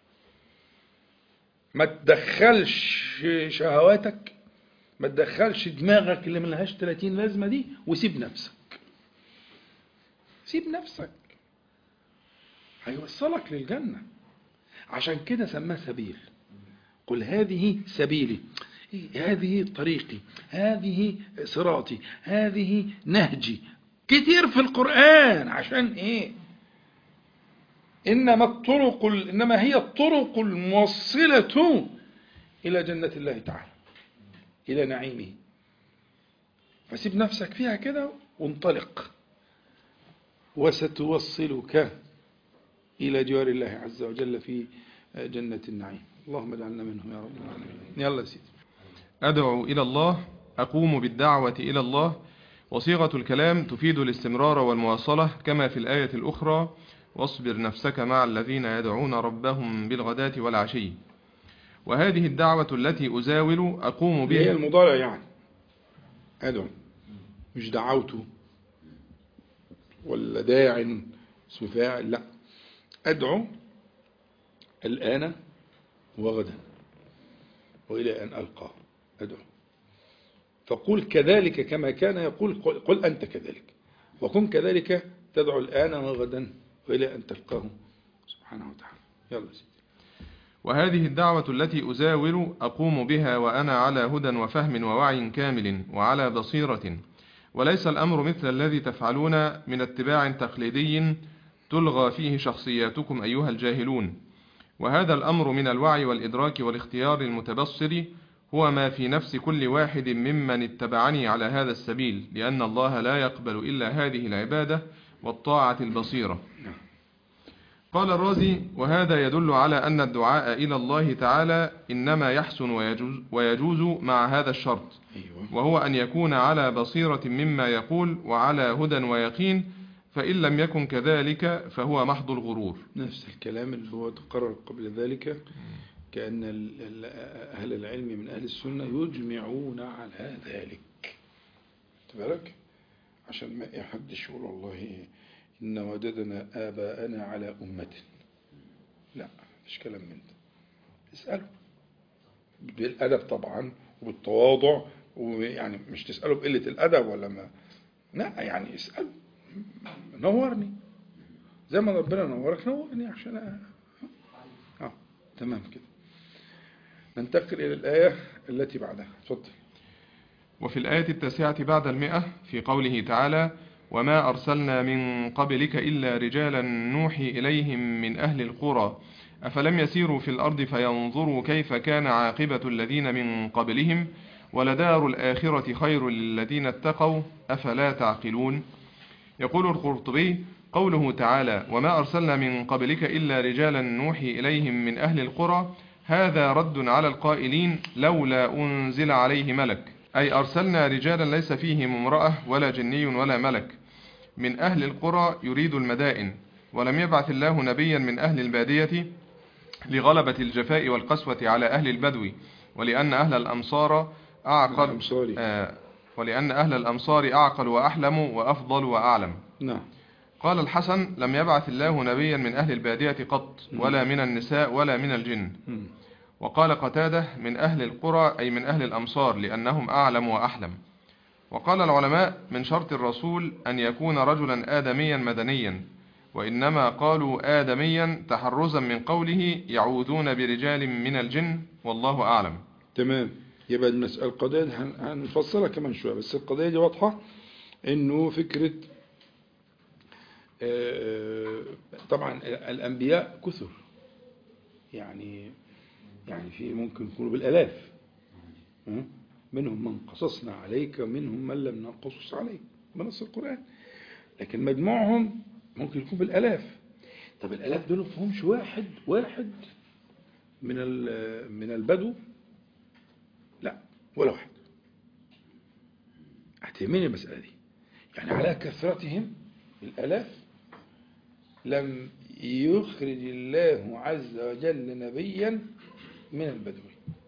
ما تدخلش شهواتك، ما تدخلش دماغك اللي ملهاش ثلاثين لازمة دي، وسيب نفسك، سيب نفسك، هيوصلك للجنة. عشان كده سماه سبيل. قل هذه سبيلي، هذه طريقي، هذه صراطي، هذه نهجي، كتير في القرآن. عشان ايه؟ إنما الطرق إنما هي الطرق الموصلة إلى جنة الله تعالى، إلى نعيمه. فسيب نفسك فيها كده وانطلق، وستوصلك إلى جوار الله عز وجل في جنة النعيم. اللهم اجعلنا منهم يا رب العالمين. يلا يا سيدي. أدعو إلى الله، أقوم بالدعوة إلى الله، وصيغة الكلام تفيد الاستمرار والمواصلة كما في الآية الأخرى واصبر نفسك مع الذين يدعون ربهم بالغداة والعشي. وهذه الدعوة التي أزاول أقوم هي بها. المضارع يعني أدعو، مش دعوته ولا داع اسم فاعل، لا، أدعو الآن وغدا وإلى أن ألقاه أدعو. فقل كذلك كما كان يقول، قل, قل أنت كذلك، وكن كذلك تدعو الآن وغدا وإلى أن تلقاه سبحانه وتعالى. يلا سيدي. وهذه الدعوة التي أزاول أقوم بها وأنا على هدى وفهم ووعي كامل وعلى بصيرة، وليس الأمر مثل الذي تفعلون من اتباع تقليدي تلغى فيه شخصياتكم أيها الجاهلون. وهذا الأمر من الوعي والإدراك والاختيار المتبصر هو ما في نفس كل واحد ممن اتبعني على هذا السبيل، لأن الله لا يقبل إلا هذه العبادة والطاعة البصيرة. قال الرازي: وهذا يدل على أن الدعاء إلى الله تعالى إنما يحسن ويجوز, ويجوز مع هذا الشرط، وهو أن يكون على بصيرة مما يقول وعلى هدى ويقين، فإن لم يكن كذلك فهو محض الغرور. نفس الكلام اللي هو تقرر قبل ذلك، كأن أهل العلم من أهل السنة يجمعون على ذلك. تبارك عشان ما يحدش يقول والله إن وجدنا آباءنا على أمة، لا، مش كلام من ده. اسأله بالأدب طبعا وبالتواضع، ويعني مش تسأله بقلة الأدب ولا ما، لا، يعني اسأله نورني زي ما ربنا نورك، نورني عشان اه, آه. تمام كده. ننتقل إلى الآية التي بعدها. تفضل. وفي الآية التاسعة بعد المئة في قوله تعالى: وما أرسلنا من قبلك إلا رجالا نوحي إليهم من أهل القرى أفلم يسيروا في الأرض فينظروا كيف كان عاقبة الذين من قبلهم ولدار الآخرة خير للذين اتقوا أفلا تعقلون. يقول القرطبي: قوله تعالى وما أرسلنا من قبلك إلا رجالا نوحي إليهم من أهل القرى، هذا رد على القائلين لولا أنزل عليه ملك، أي أرسلنا رجالا ليس فيهم امرأة ولا جني ولا ملك من أهل القرى يريد المدائن، ولم يبعث الله نبيا من أهل البادية لغلبة الجفاء والقسوة على أهل البدو، ولأن أهل الأمصار أعقل آه ولأن أهل الأمصار أعقل وأحلم وأفضل وأعلم. نعم. قال الحسن: لم يبعث الله نبيا من أهل البادية قط، ولا من النساء ولا من الجن. وقال قتادة: من أهل القرى أي من أهل الأمصار لأنهم أعلم وأحلم. وقال العلماء: من شرط الرسول أن يكون رجلا آدميا مدنيا، وإنما قالوا آدميا تحرزا من قوله يعوذون برجال من الجن، والله أعلم. تمام. يبقى المسألة القضية هنفصلها كمان شوية، بس القضية دي واضحة إنه فكرة طبعا الأنبياء كثر، يعني يعني في ممكن يكونوا بالآلاف، منهم من قصصنا عليك ومنهم من لم نقصص عليك بنص القرآن، لكن مجموعهم ممكن يكون بالآلاف. طب الآلاف دول مفهومش واحد واحد من من البدو، لا ولا واحد. هتهمني المسألة دي، يعني على كثرتهم الآلاف لم يخرج الله عز وجل نبيا من البدو،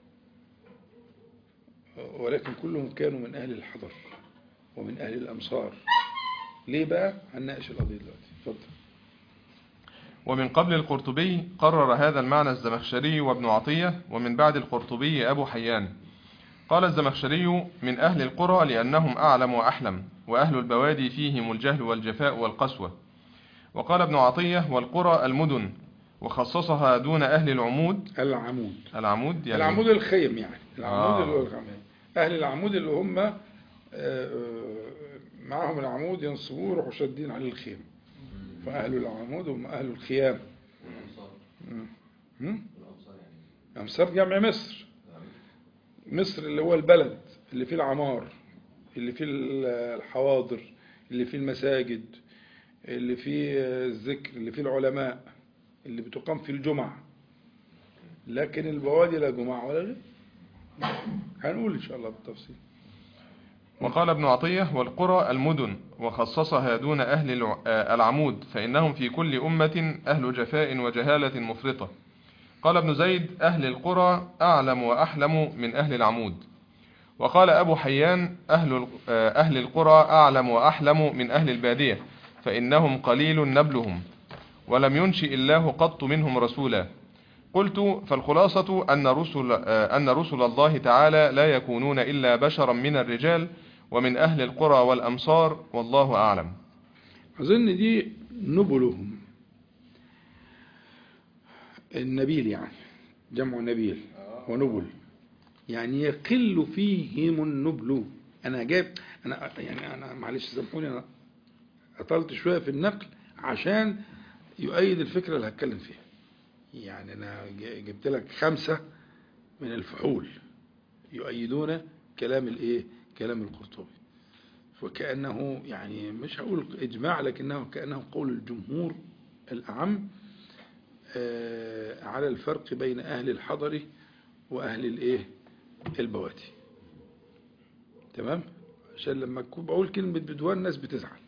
ولكن كلهم كانوا من أهل الحضر ومن أهل الأمصار. ليه بقى؟ هنناقش القضية دلوقتي. اتفضل. ومن قبل القرطبي قرر هذا المعنى الزمخشري وابن عطية، ومن بعد القرطبي أبو حيان. قال الزمخشري: من أهل القرى لأنهم أعلم وأحلم، وأهل البوادي فيهم الجهل والجفاء والقسوة. وقال ابن عطية: والقرى المدن، وخصصها دون أهل العمود. العمود العمود يعني العمود الخيم، يعني العمود آه. اللي هو الخيم. أهل العمود اللي هم معهم العمود ينصبوه يروحوا شادين على الخيم، فأهل العمود هم أهل الخيام. أمصار جمع مصر، مصر اللي هو البلد اللي فيه العمار، اللي فيه الحواضر، اللي فيه المساجد، اللي فيه الذكر، اللي فيه العلماء، اللي بتقام في الجمعة. لكن البوادي لا جمعة ولا غير، هنقول إن شاء الله بالتفصيل. وقال ابن عطية: والقرى المدن، وخصصها دون أهل الع- العمود، فإنهم في كل أمة أهل جفاء وجهالة مفرطة. قال ابن زيد: أهل القرى أعلم وأحلم من أهل العمود. وقال أبو حيان: أهل أهل القرى أعلم وأحلم من أهل البادية، فإنهم قليل نبلهم، ولم ينشئ الله قط منهم رسولا. قلت: فالخلاصة أن رسل, أن رسل الله تعالى لا يكونون إلا بشرا من الرجال ومن أهل القرى والأمصار، والله أعلم. أظن دي نبلهم، النبيل يعني جمع نبيل ونبل، يعني يقل فيهم النبل. أنا جايب أنا يعني أنا معلش سامحوني، أنا أطلت شوية في النقل عشان يؤيد الفكرة اللي هتكلم فيها. يعني أنا جبت لك خمسة من الفحول يؤيدون كلام الإيه كلام القرطبي، وكأنه يعني مش هقول إجماع، لكنه كأنه قول الجمهور الأعم على الفرق بين أهل الحضر وأهل الإيه البوادي. تمام؟ عشان لما بقول كلمة بدوان الناس بتزعل.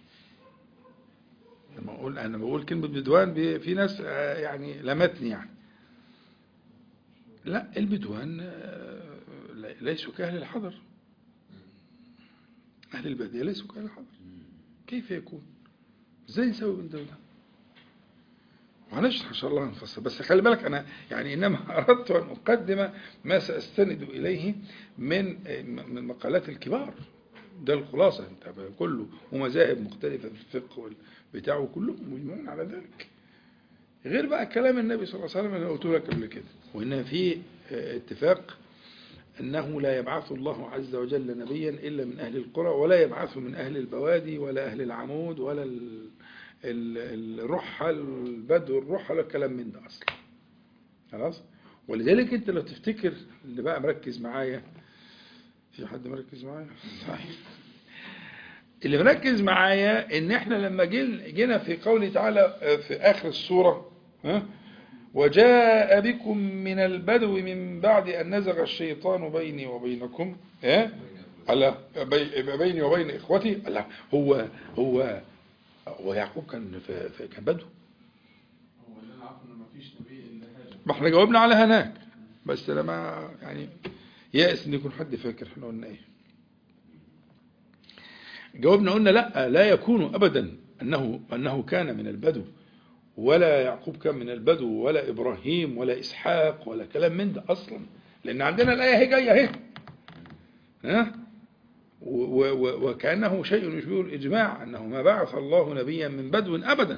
لما أقول أنا بقول كلمة بدوان في ناس يعني لمتني يعني. لا، البدوان ليسوا كأهل الحضر، أهل البادية ليسوا كأهل الحضر. كيف يكون؟ ازاي نسوي من ده؟ معلش ان شاء الله نفصل، بس خلي بالك انا يعني انما اردت ان اقدم ما ساستند اليه من من مقالات الكبار. ده الخلاصه، انت كله ومذاهب مختلفه في الفقه بتاعه كلهم مجمعون على ذلك، غير بقى كلام النبي صلى الله عليه وسلم اللي قلت لك قبل كده، وان في اتفاق انه لا يبعث الله عز وجل نبيا الا من اهل القرى، ولا يبعثه من اهل البوادي ولا اهل العمود ولا ال الرحل البدو الرحل الكلام من ده اصلا. خلاص. ولذلك انت لو تفتكر اللي بقى مركز معايا، في حد مركز معايا؟ صحيح. اللي مركز معايا ان احنا لما جينا في قوله تعالى في اخر السوره، ها، وجاء بكم من البدو من بعد ان نزغ الشيطان بيني وبينكم، ها، الله بيني وبين اخوتي. الله، هو هو ويعقوب كان في, في كان بدو. هو اللي انا عارفه ان مفيش نبي الا هاجر. ما احنا جاوبنا على هناك، بس انا ما يعني يائس ان يكون حد فاكر احنا قلنا ايه. جاوبنا قلنا لا لا يكون ابدا انه انه كان من البدو، ولا يعقوب كان من البدو، ولا ابراهيم ولا اسحاق ولا كلام من ده اصلا، لان عندنا الايه هي جايه اهي، ها، وكانه شيء يشبه الاجماع انه ما بعث الله نبيا من بدو ابدا.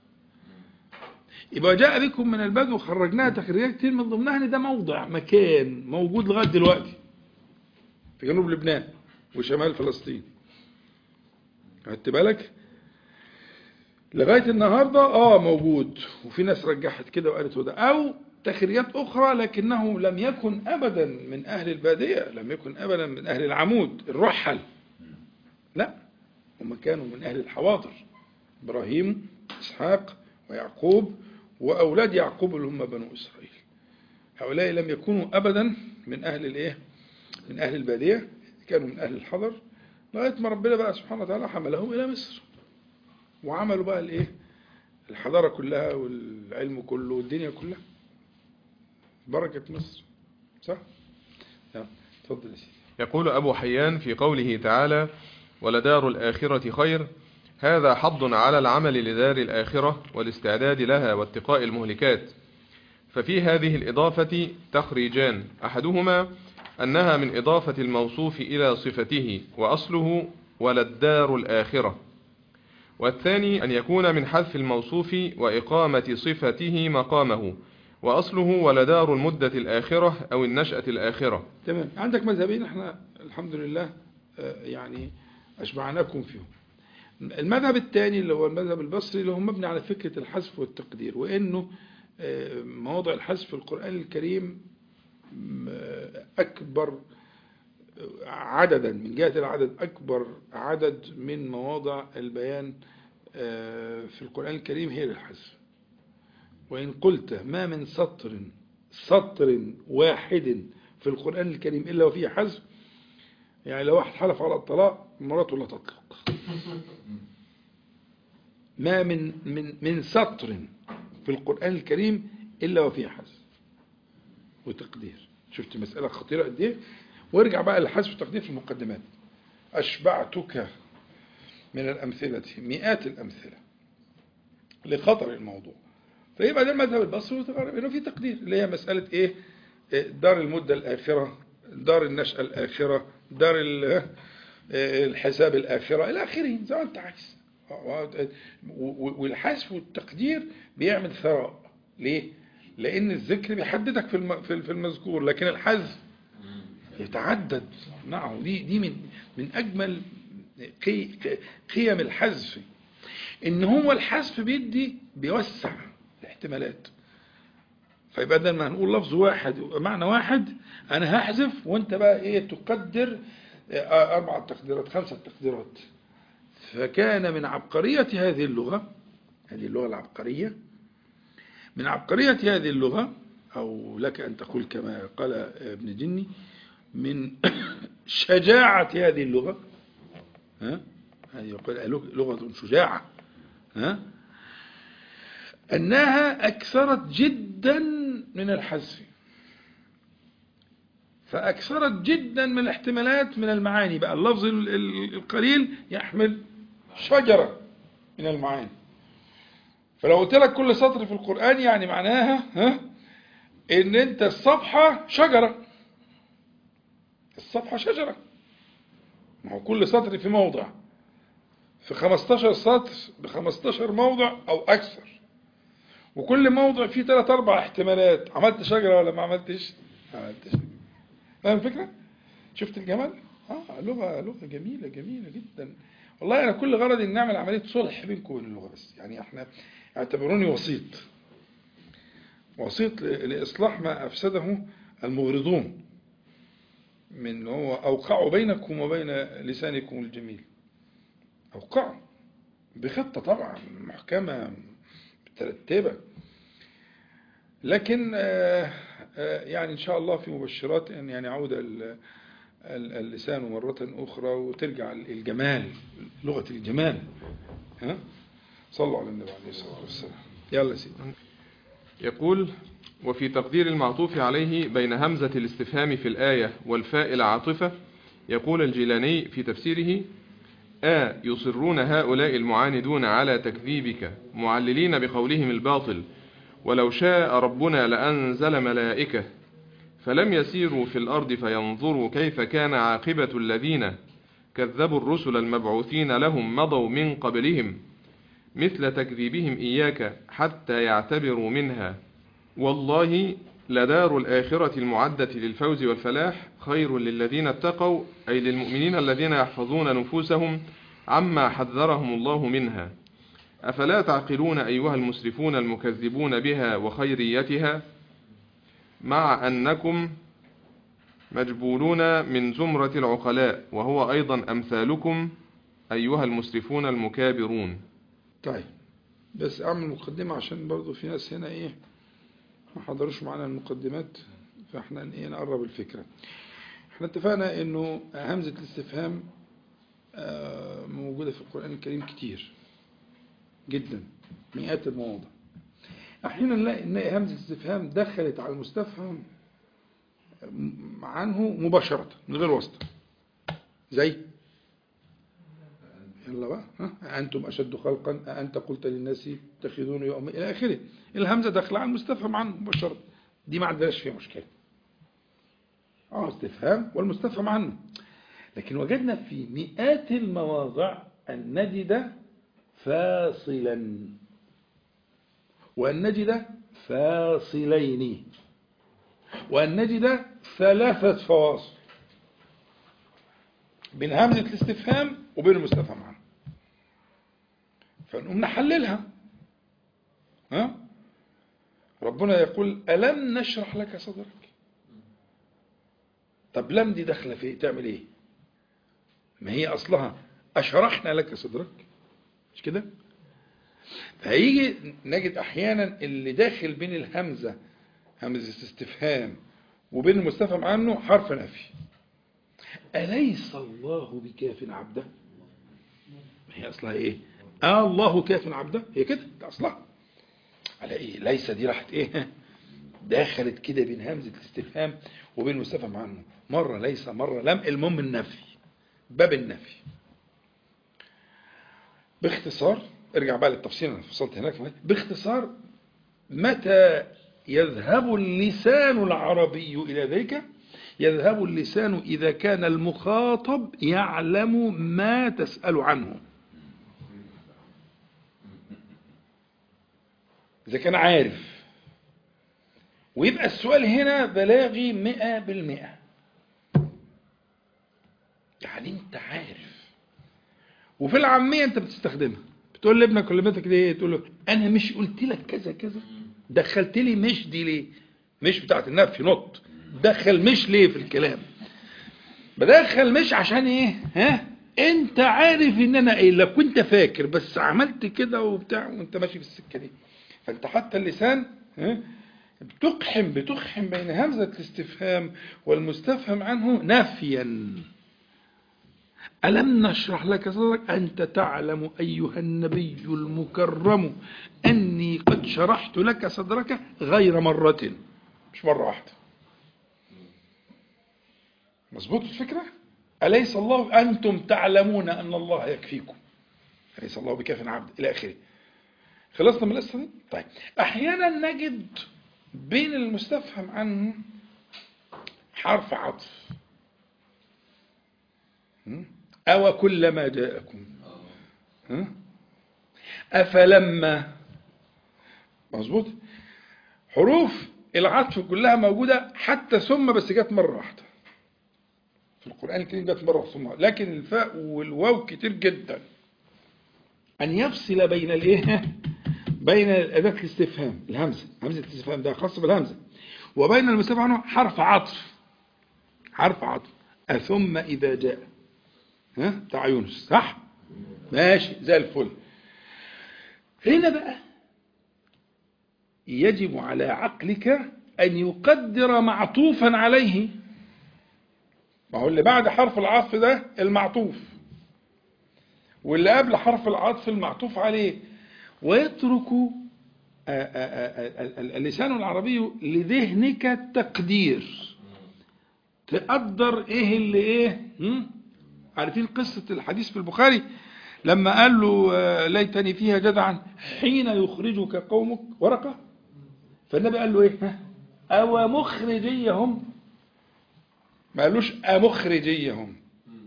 يبقى جاء بكم من البدو، خرجناها تخريجات كتير، من ضمنها ان ده موضع مكان موجود لغايه دلوقتي في جنوب لبنان وشمال فلسطين. خدت بالك؟ لغايه النهارده اه موجود، وفي ناس رجحت كده وقالت ده، او تخريجات اخرى لكنه لم يكن ابدا من اهل الباديه، لم يكن ابدا من اهل العمود الرحل، لا، هم كانوا من اهل الحواضر، ابراهيم اسحاق ويعقوب واولاد يعقوب اللي هم بنو اسرائيل. هؤلاء لم يكونوا ابدا من اهل الايه من اهل الباديه، كانوا من اهل الحضر، لغايه ما ربنا بقى سبحانه وتعالى حملهم الى مصر، وعملوا بقى الايه الحضاره كلها والعلم كله والدنيا كلها، بركه مصر. صح؟ نعم، اتفضل يا سيدي. يقول أبو حيان في قوله تعالى: ولدار الآخرة خير، هذا حض على العمل لدار الآخرة والاستعداد لها واتقاء المهلكات. ففي هذه الإضافة تخريجان: أحدهما أنها من إضافة الموصوف إلى صفته وأصله وللدار الآخرة، والثاني أن يكون من حذف الموصوف وإقامة صفته مقامه، وأصله ولدار المدة الآخرة أو النشأة الآخرة. تمام. عندك مذهبين احنا الحمد لله يعني أشبعناكم فيهم. المذهب الثاني اللي هو المذهب البصري اللي هو مبني على فكرة الحذف والتقدير، وإنه مواضع الحذف في القرآن الكريم أكبر عددا من جهة العدد، أكبر عدد من مواضع البيان في القرآن الكريم هي للحذف. وإن قلت ما من سطر سطر واحد في القرآن الكريم إلا وفيه حذف، يعني لو واحد حلف على الطلاق مراته لا تطلق. ما من من من سطر في القرآن الكريم إلا وفيه حذف وتقدير. شفت مسألة خطيرة قد إيه؟ وارجع بقى للحذف والتقدير في المقدمات. أشبعتك من الأمثلة مئات الأمثلة لخطر الموضوع. فيبقى ده المذهب البصري وتقرب إنه في تقدير، اللي هي مسألة إيه؟ دار المدة الآخرة، دار النشأة الآخرة، دار الحساب الآخرة إلى آخره، زي ما أنت عايز. والحذف والتقدير بيعمل ثراء. ليه؟ لأن الذكر بيحددك في في المذكور، لكن الحذف يتعدد معه. دي دي من من أجمل قيم الحذف، إن هو الحذف بيدي بيوسع الاحتمالات. فيبقى بدل ما هنقول لفظ واحد معنى واحد، أنا هحذف وأنت بقى إيه تقدر أربع تقديرات خمسة تقديرات. فكان من عبقرية هذه اللغة، هذه اللغة العبقرية، من عبقرية هذه اللغة، أو لك أن تقول كما قال ابن جني من شجاعة هذه اللغة، ها هذه لغة شجاعة، ها أنها أكثرت جدا من الحذف، فأكثرت جدا من الاحتمالات من المعاني. بقى اللفظ القليل يحمل شجرة من المعاني. فلو قلت لك كل سطر في القرآن يعني معناها ها ان انت الصفحة شجرة، الصفحة شجرة، ما هو كل سطر في موضع، في خمستاشر سطر بخمستاشر موضع او اكثر، وكل موضع فيه ثلاث اربع احتمالات. عملت شجرة ولا ما عملتش؟ عملتش. فاهم الفكرة؟ شفت الجمال؟ اه لغة لغة جميلة جميلة جدا. والله انا كل غرضي ان نعمل عملية صلح بينكم وبين اللغة بس. يعني احنا اعتبروني وسيط، وسيط لإصلاح ما أفسده المغرضون، من هو أوقعوا بينكم وبين لسانكم الجميل. أوقعوا بخطة طبعا محكمة مترتبة، لكن يعني إن شاء الله في مبشرات أن يعني يعود اللسان مرة أخرى وترجع الجمال، لغة الجمال. ها صلوا على النبي عليه الصلاة والسلام. يلا سيدي. يقول: وفي تقدير المعطوف عليه بين همزة الاستفهام في الآية والفاء العاطفة، يقول الجيلاني في تفسيره: آ يصرون هؤلاء المعاندون على تكذيبك معللين بقولهم الباطل ولو شاء ربنا لأنزل ملائكة فلم يسيروا في الأرض فينظروا كيف كان عاقبة الذين كذبوا الرسل المبعوثين لهم مضوا من قبلهم مثل تكذيبهم إياك حتى يعتبروا منها والله لدار الآخرة المعدة للفوز والفلاح خير للذين اتقوا، أي للمؤمنين الذين يحفظون نفوسهم عما حذرهم الله منها. أفلا تعقلون أيها المسرفون المكذبون بها وخيريتها، مع أنكم مجبولون من زمرة العقلاء وهو أيضا أمثالكم أيها المسرفون المكابرون. طيب بس أعمل مقدمة عشان برضو في ناس هنا إيه ما حضروش معنا المقدمات، فإحنا إيه نقرب الفكرة. إحنا اتفقنا إنه همزة الاستفهام موجودة في القرآن الكريم كتير جدا، مئات المواضع. أحيانا نلاقي إن همزة الاستفهام دخلت على المستفهم عنه مباشرة من غير واسطة، زي يلا بقى ها أنتم أشد خلقا أنت قلت للناس اتخذوني يوم إلى آخره. الهمزة داخله على المستفهم عنه مباشرة، دي ما عندناش فيها مشكلة. اه استفهام والمستفهم عنه. لكن وجدنا في مئات المواضع أن نجد فاصلا وأن نجد فاصلين وأن نجد ثلاثة فواصل بين همزة الاستفهام وبين المستفهم عنه، فنقوم نحللها. ها ربنا يقول ألم نشرح لك صدرك. طب لم دي داخله في تعمل ايه؟ ما هي اصلها اشرحنا لك صدرك، مش كده؟ فهيجي نجد احيانا اللي داخل بين الهمزه همزه استفهام وبين المستفهم عنه حرف نفي، أليس الله بكاف عبده؟ هي أصلها إيه؟ آه الله كاف عبده، هي كده ده أصلها. على إيه؟ ليس دي راحت إيه؟ دخلت كده بين همزة الاستفهام وبين المستفهم عنه، مرة ليس مرة لم، المهم النفي، باب النفي. باختصار ارجع بقى للتفصيل انا فصلت هناك. باختصار متى يذهب اللسان العربي إلى ذلك؟ يذهب اللسان إذا كان المخاطب يعلم ما تسأل عنه، إذا كان عارف، ويبقى السؤال هنا بلاغي مئة بالمئة، يعني انت عارف. وفي العامية انت بتستخدمها، بتقول لابنك ولا بنتك دي ايه؟ تقول له انا مش قلت لك كذا كذا، دخلت لي مش دي ليه؟ مش بتاعت النفي نط، دخل مش ليه في الكلام؟ بدخل مش عشان ايه؟ ها انت عارف ان انا ايه لك، كنت فاكر بس عملت كده وبتاع وانت ماشي في السكه دي. فانت حتى اللسان ها بتقحم بتقحم بين همزه الاستفهام والمستفهم عنه نفيا. ألم نشرح لك صدرك؟ أنت تعلم أيها النبي المكرم أني قد شرحت لك صدرك غير مرة، مش مرة واحدة. مظبوط الفكرة؟ أليس الله أنتم تعلمون أن الله يكفيكم، أليس الله بكاف عبد إلى آخره. خلصنا من القصة دي؟ طيب أحيانا نجد بين المستفهم عنه حرف عطف، أو كلما جاءكم، أفلما. مظبوط. حروف العطف كلها موجودة حتى ثم، بس جت مرة واحدة في القرآن الكريم، جت مرة ثم، لكن الفاء والواو كتير جدا. أن يفصل بين الإيه؟ بين أداة الاستفهام الهمزة، همزة الاستفهام ده خاص بالهمزة، وبين المستفهم عنه حرف عطف، حرف عطف. أثم إذا جاء، ها بتاع يونس، صح؟ ماشي زي الفل. هنا بقى يجب على عقلك أن يقدر معطوفا عليه، ما هو اللي بعد حرف العطف ده المعطوف، واللي قبل حرف العطف المعطوف عليه، ويترك اللسان العربي لذهنك التقدير، تقدر ايه اللي ايه. عارفين قصة الحديث في البخاري لما قال له ليتني فيها جدعا حين يخرجك قومك ورقة، فالنبي قال له ايه؟ او مخرجيهم، ما قالوش امخرجيهم.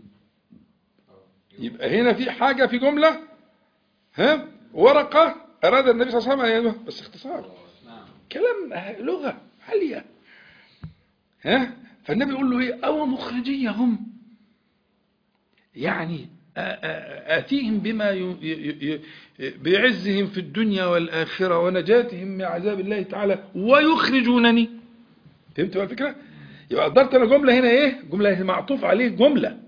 يبقى هنا في حاجة في جملة، ها ورقة أراد النبي صلى الله عليه وسلم، بس اختصار كلام لغة عالية، ها فالنبي يقول له ايه؟ او مخرجيهم، يعني آتيهم بما بعزهم في الدنيا والآخرة ونجاتهم من عذاب الله تعالى ويخرجونني. فهمت بقى الفكرة؟ يبقى قدرت أنا جملة هنا إيه؟ جملة معطوف عليه جملة،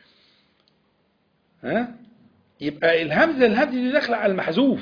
ها يبقى الهمزة الهمزة دي داخلة على المحذوف،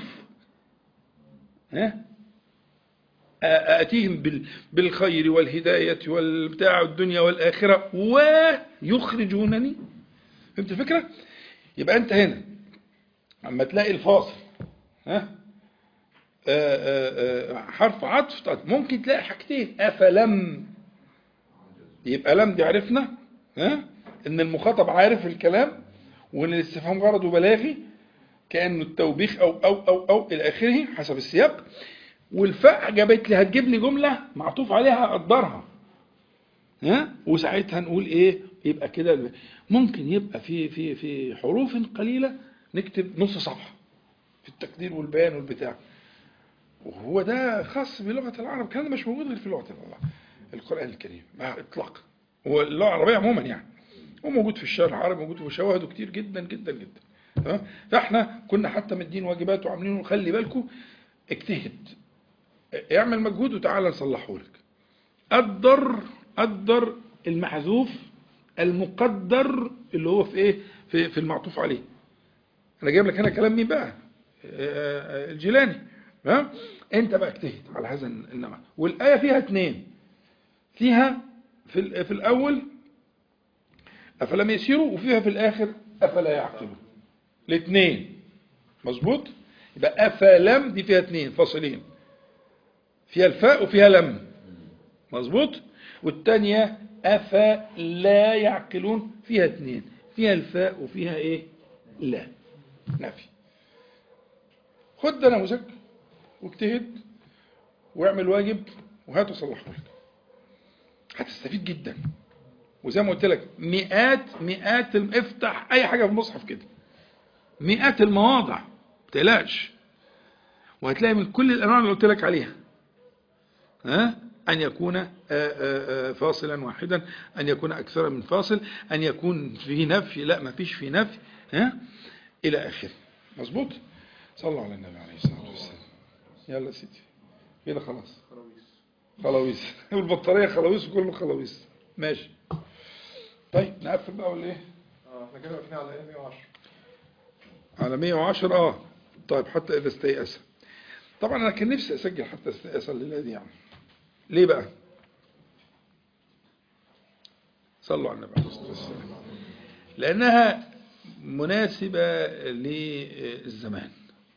ها آتيهم بالخير والهداية والبتاع الدنيا والآخرة ويخرجونني. فهمت الفكرة؟ يبقى أنت هنا اما تلاقي الفاصل ها آآ آآ حرف عطف، طيب ممكن تلاقي حاجتين، أفلم، يبقى لم دي عرفنا ها ان المخاطب عارف الكلام، وان الاستفهام غرضه بلاغي كأنه التوبيخ أو أو أو أو إلى آخره حسب السياق. والفاء جابت لي هتجيب لي جملة معطوف عليها أقدرها، ها وساعتها نقول إيه؟ يبقى كده ممكن يبقى في في في حروف قليلة نكتب نص صفحة في التقدير والبيان والبتاع، وهو ده خاص بلغة العرب، كان مش موجود غير في لغة القرآن الكريم مع إطلاق. هو اللغة العربية عموما يعني وموجود في الشعر العربي، موجود وشواهده كتير جدا جدا جدا. تمام؟ فاحنا كنا حتى مدين واجبات وعاملينه، خلي بالكم اجتهد اعمل مجهود وتعالى نصلحه لك. قدر قدر المحذوف المقدر اللي هو في ايه؟ في في المعطوف عليه. انا جايب لك هنا كلام مين بقى؟ الجيلاني. ها انت بقى اجتهد على هذا النمط. والايه فيها اثنين، فيها في في الاول أفلم يسيروا، وفيها في الآخر أفلا يعقلون. الاثنين مظبوط. يبقى أفلم دي فيها اثنين فاصلين، فيها الفاء وفيها لم، مظبوط. والثانية أفلا يعقلون فيها اثنين، فيها الفاء وفيها إيه؟ لا، نفي. خد ده نموذج واجتهد واعمل واجب وهات وصلحه لك، هتستفيد جدا. وزي ما قلت لك مئات مئات الم... افتح اي حاجه في المصحف كده، مئات المواضع، ما تقلقش، وهتلاقي من كل الانواع اللي قلت لك عليها. ها؟ ان يكون آآ آآ فاصلا واحدا، ان يكون اكثر من فاصل، ان يكون فيه نفي، لا ما فيش فيه نفي، ها، الى اخره. مظبوط. صلوا على النبي عليه الصلاه والسلام. يلا سيدي كده خلاص. خلاويص والبطاريه خلاويص وكله خلاويص. ماشي. طيب نقفل بقى ولا ايه؟ اه احنا كده واقفين على مية وعشرة. على مية وعشرة. اه طيب حتى اذا استيأس. طبعا انا كان نفسي اسجل حتى استيأس الليله دي يعني. ليه بقى؟ صلوا على النبي عليه الصلاه والسلام. لانها مناسبه للزمان،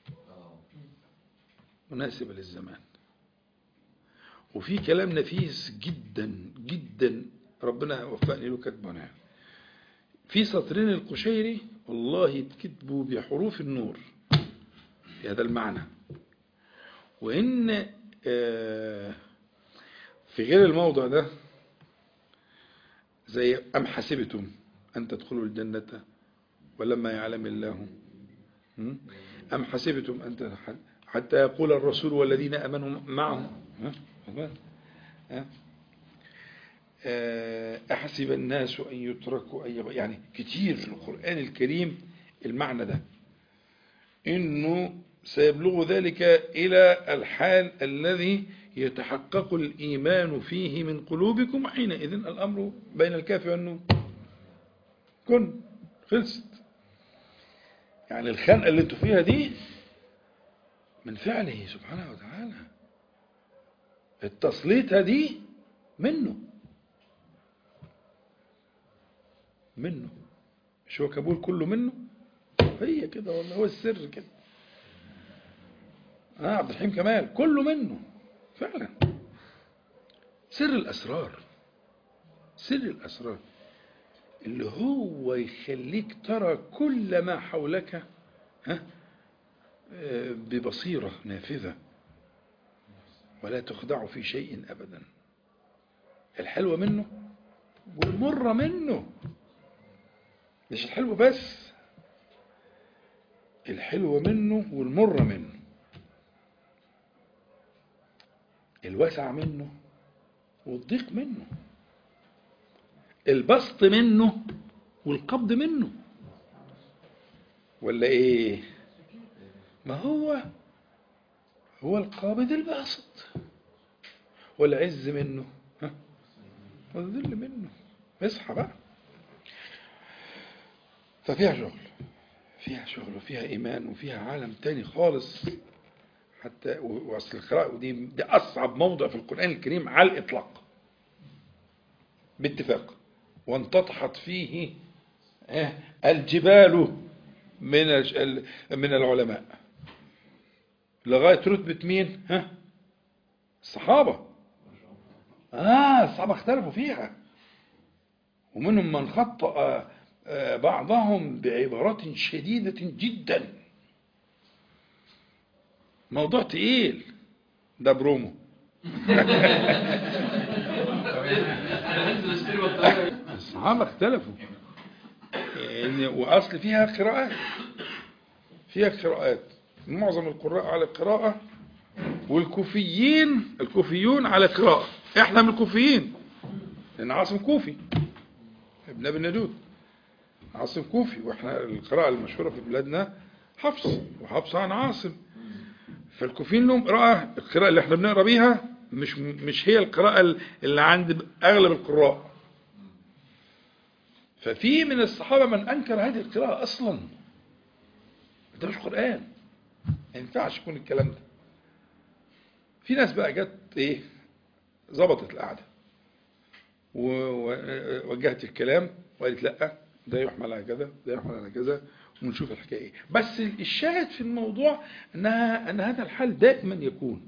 مناسبه للزمان، وفي كلام نفيس جدا جدا ربنا وفقني له كتبنا في سطرين القشيري، والله يتكتبوا بحروف النور في هذا المعنى. وإن في غير الموضع ده زي أم حسبتم أن تدخلوا الجنة ولما يعلم الله، أم حسبتم أن حتى يقول الرسول والذين آمنوا معه، أحسب الناس أن يتركوا أن يغ... يعني كتير في القرآن الكريم المعنى ده، إنه سيبلغ ذلك إلى الحال الذي يتحقق الإيمان فيه من قلوبكم، حينئذ الأمر بين الكاف والنون كن خلصت. يعني الخنقة اللي انتوا فيها دي من فعله سبحانه وتعالى، التسليطة دي منه منه مش هو كابول كله منه، هي كده والله، هو السر كده. اه عبد الحليم كمال كله منه فعلا. سر الأسرار، سر الأسرار اللي هو يخليك ترى كل ما حولك ها ببصيرة نافذة ولا تخدع في شيء أبدا. الحلوة منه والمرة منه، مش الحلو بس، الحلوة منه والمرة منه، الواسع منه والضيق منه، البسط منه والقبض منه، ولا ايه؟ ما هو هو القابض الباسط، والعز منه ها والذل منه. اصحى بقى. ففيها شغل، فيها شغل وفيها إيمان وفيها عالم تاني خالص. حتى وأصل القراءة ودي دي أصعب موضع في القرآن الكريم على الإطلاق باتفاق، وانتطحت فيه الجبال من من العلماء لغاية رتبة مين؟ ها الصحابة. آه الصحابة اختلفوا فيها، ومنهم من خطأ بعضهم بعبارات شديدة جدا. موضوع تقيل ده برومو. الصحابة اختلفوا يعني، وأصل فيها قراءات، فيها قراءات معظم القراء على قراءة، والكوفيين الكوفيون على قراءة. احنا من الكوفيين لأن عاصم كوفي ابن ابي النجود، عاصم كوفي، واحنا القراءة المشهورة في بلادنا حفص، وحفص عن عاصم. فالكوفيين لهم قراءة، القراءة اللي احنا بنقرا بيها مش مش هي القراءة اللي عند اغلب القراء. ففي من الصحابة من انكر هذه القراءة اصلا، ده مش قرآن، ما ينفعش يكون الكلام ده. في ناس بقى جت ايه ظبطت القعده، ووجهت الكلام وقالت لا ده يحمل على كذا ده يحمل على كذا ونشوف الحكاية ايه. بس الشاهد في الموضوع أنها أن هذا الحال دائما يكون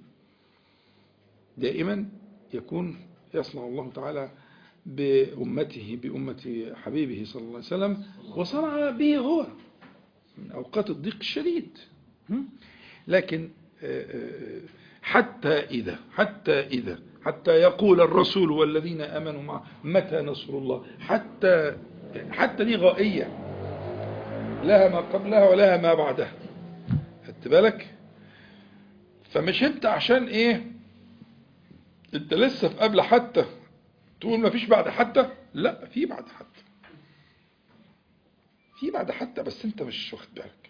دائما يكون يصنع الله تعالى بأمته بأمة حبيبه صلى الله عليه وسلم، وصنع به هو من أوقات الضيق الشديد. لكن حتى إذا حتى إذا حتى يقول الرسول والذين آمنوا معه متى نصر الله، حتى حتى دي غائية لها ما قبلها ولها ما بعدها، خدت بالك؟ فمش انت عشان ايه انت لسه في قبل حتى تقول ما فيش بعد حتى، لا في بعد حتى، في بعد حتى، بس انت مش واخد بالك،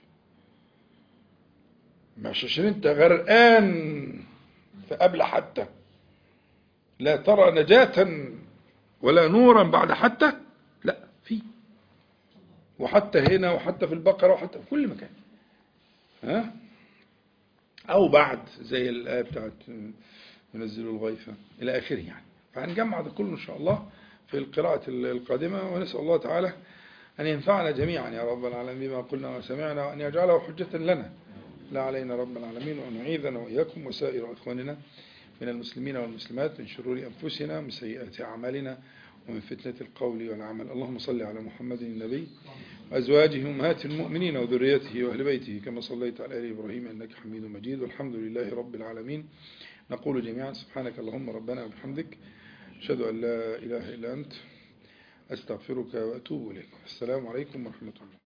مش عشان انت غرقان في قبل حتى لا ترى نجاة ولا نورا بعد حتى، لا في، وحتى هنا وحتى في البقرة وحتى في كل مكان، ها؟ او بعد زي الآية بتاعت ينزل الغيث الى اخره يعني. فهنجمع ده كله ان شاء الله في القراءة القادمة، ونسأل الله تعالى أن ينفعنا جميعا يا رب العالمين بما قلنا وسمعنا، وأن يجعله حجة لنا لا علينا رب العالمين، وأن يعيذنا وإياكم وسائر إخواننا من المسلمين والمسلمات من شرور أنفسنا ومن سيئات أعمالنا ومن فتنة القول والعمل. اللهم صل على محمد النبي وأزواجه أمهات المؤمنين وذريته وأهل بيته كما صليت على آل إبراهيم إنك حميد مجيد، والحمد لله رب العالمين. نقول جميعا سبحانك اللهم ربنا وبحمدك أشهد أن لا إله إلا أنت أستغفرك وأتوب إليك. السلام عليكم ورحمة الله.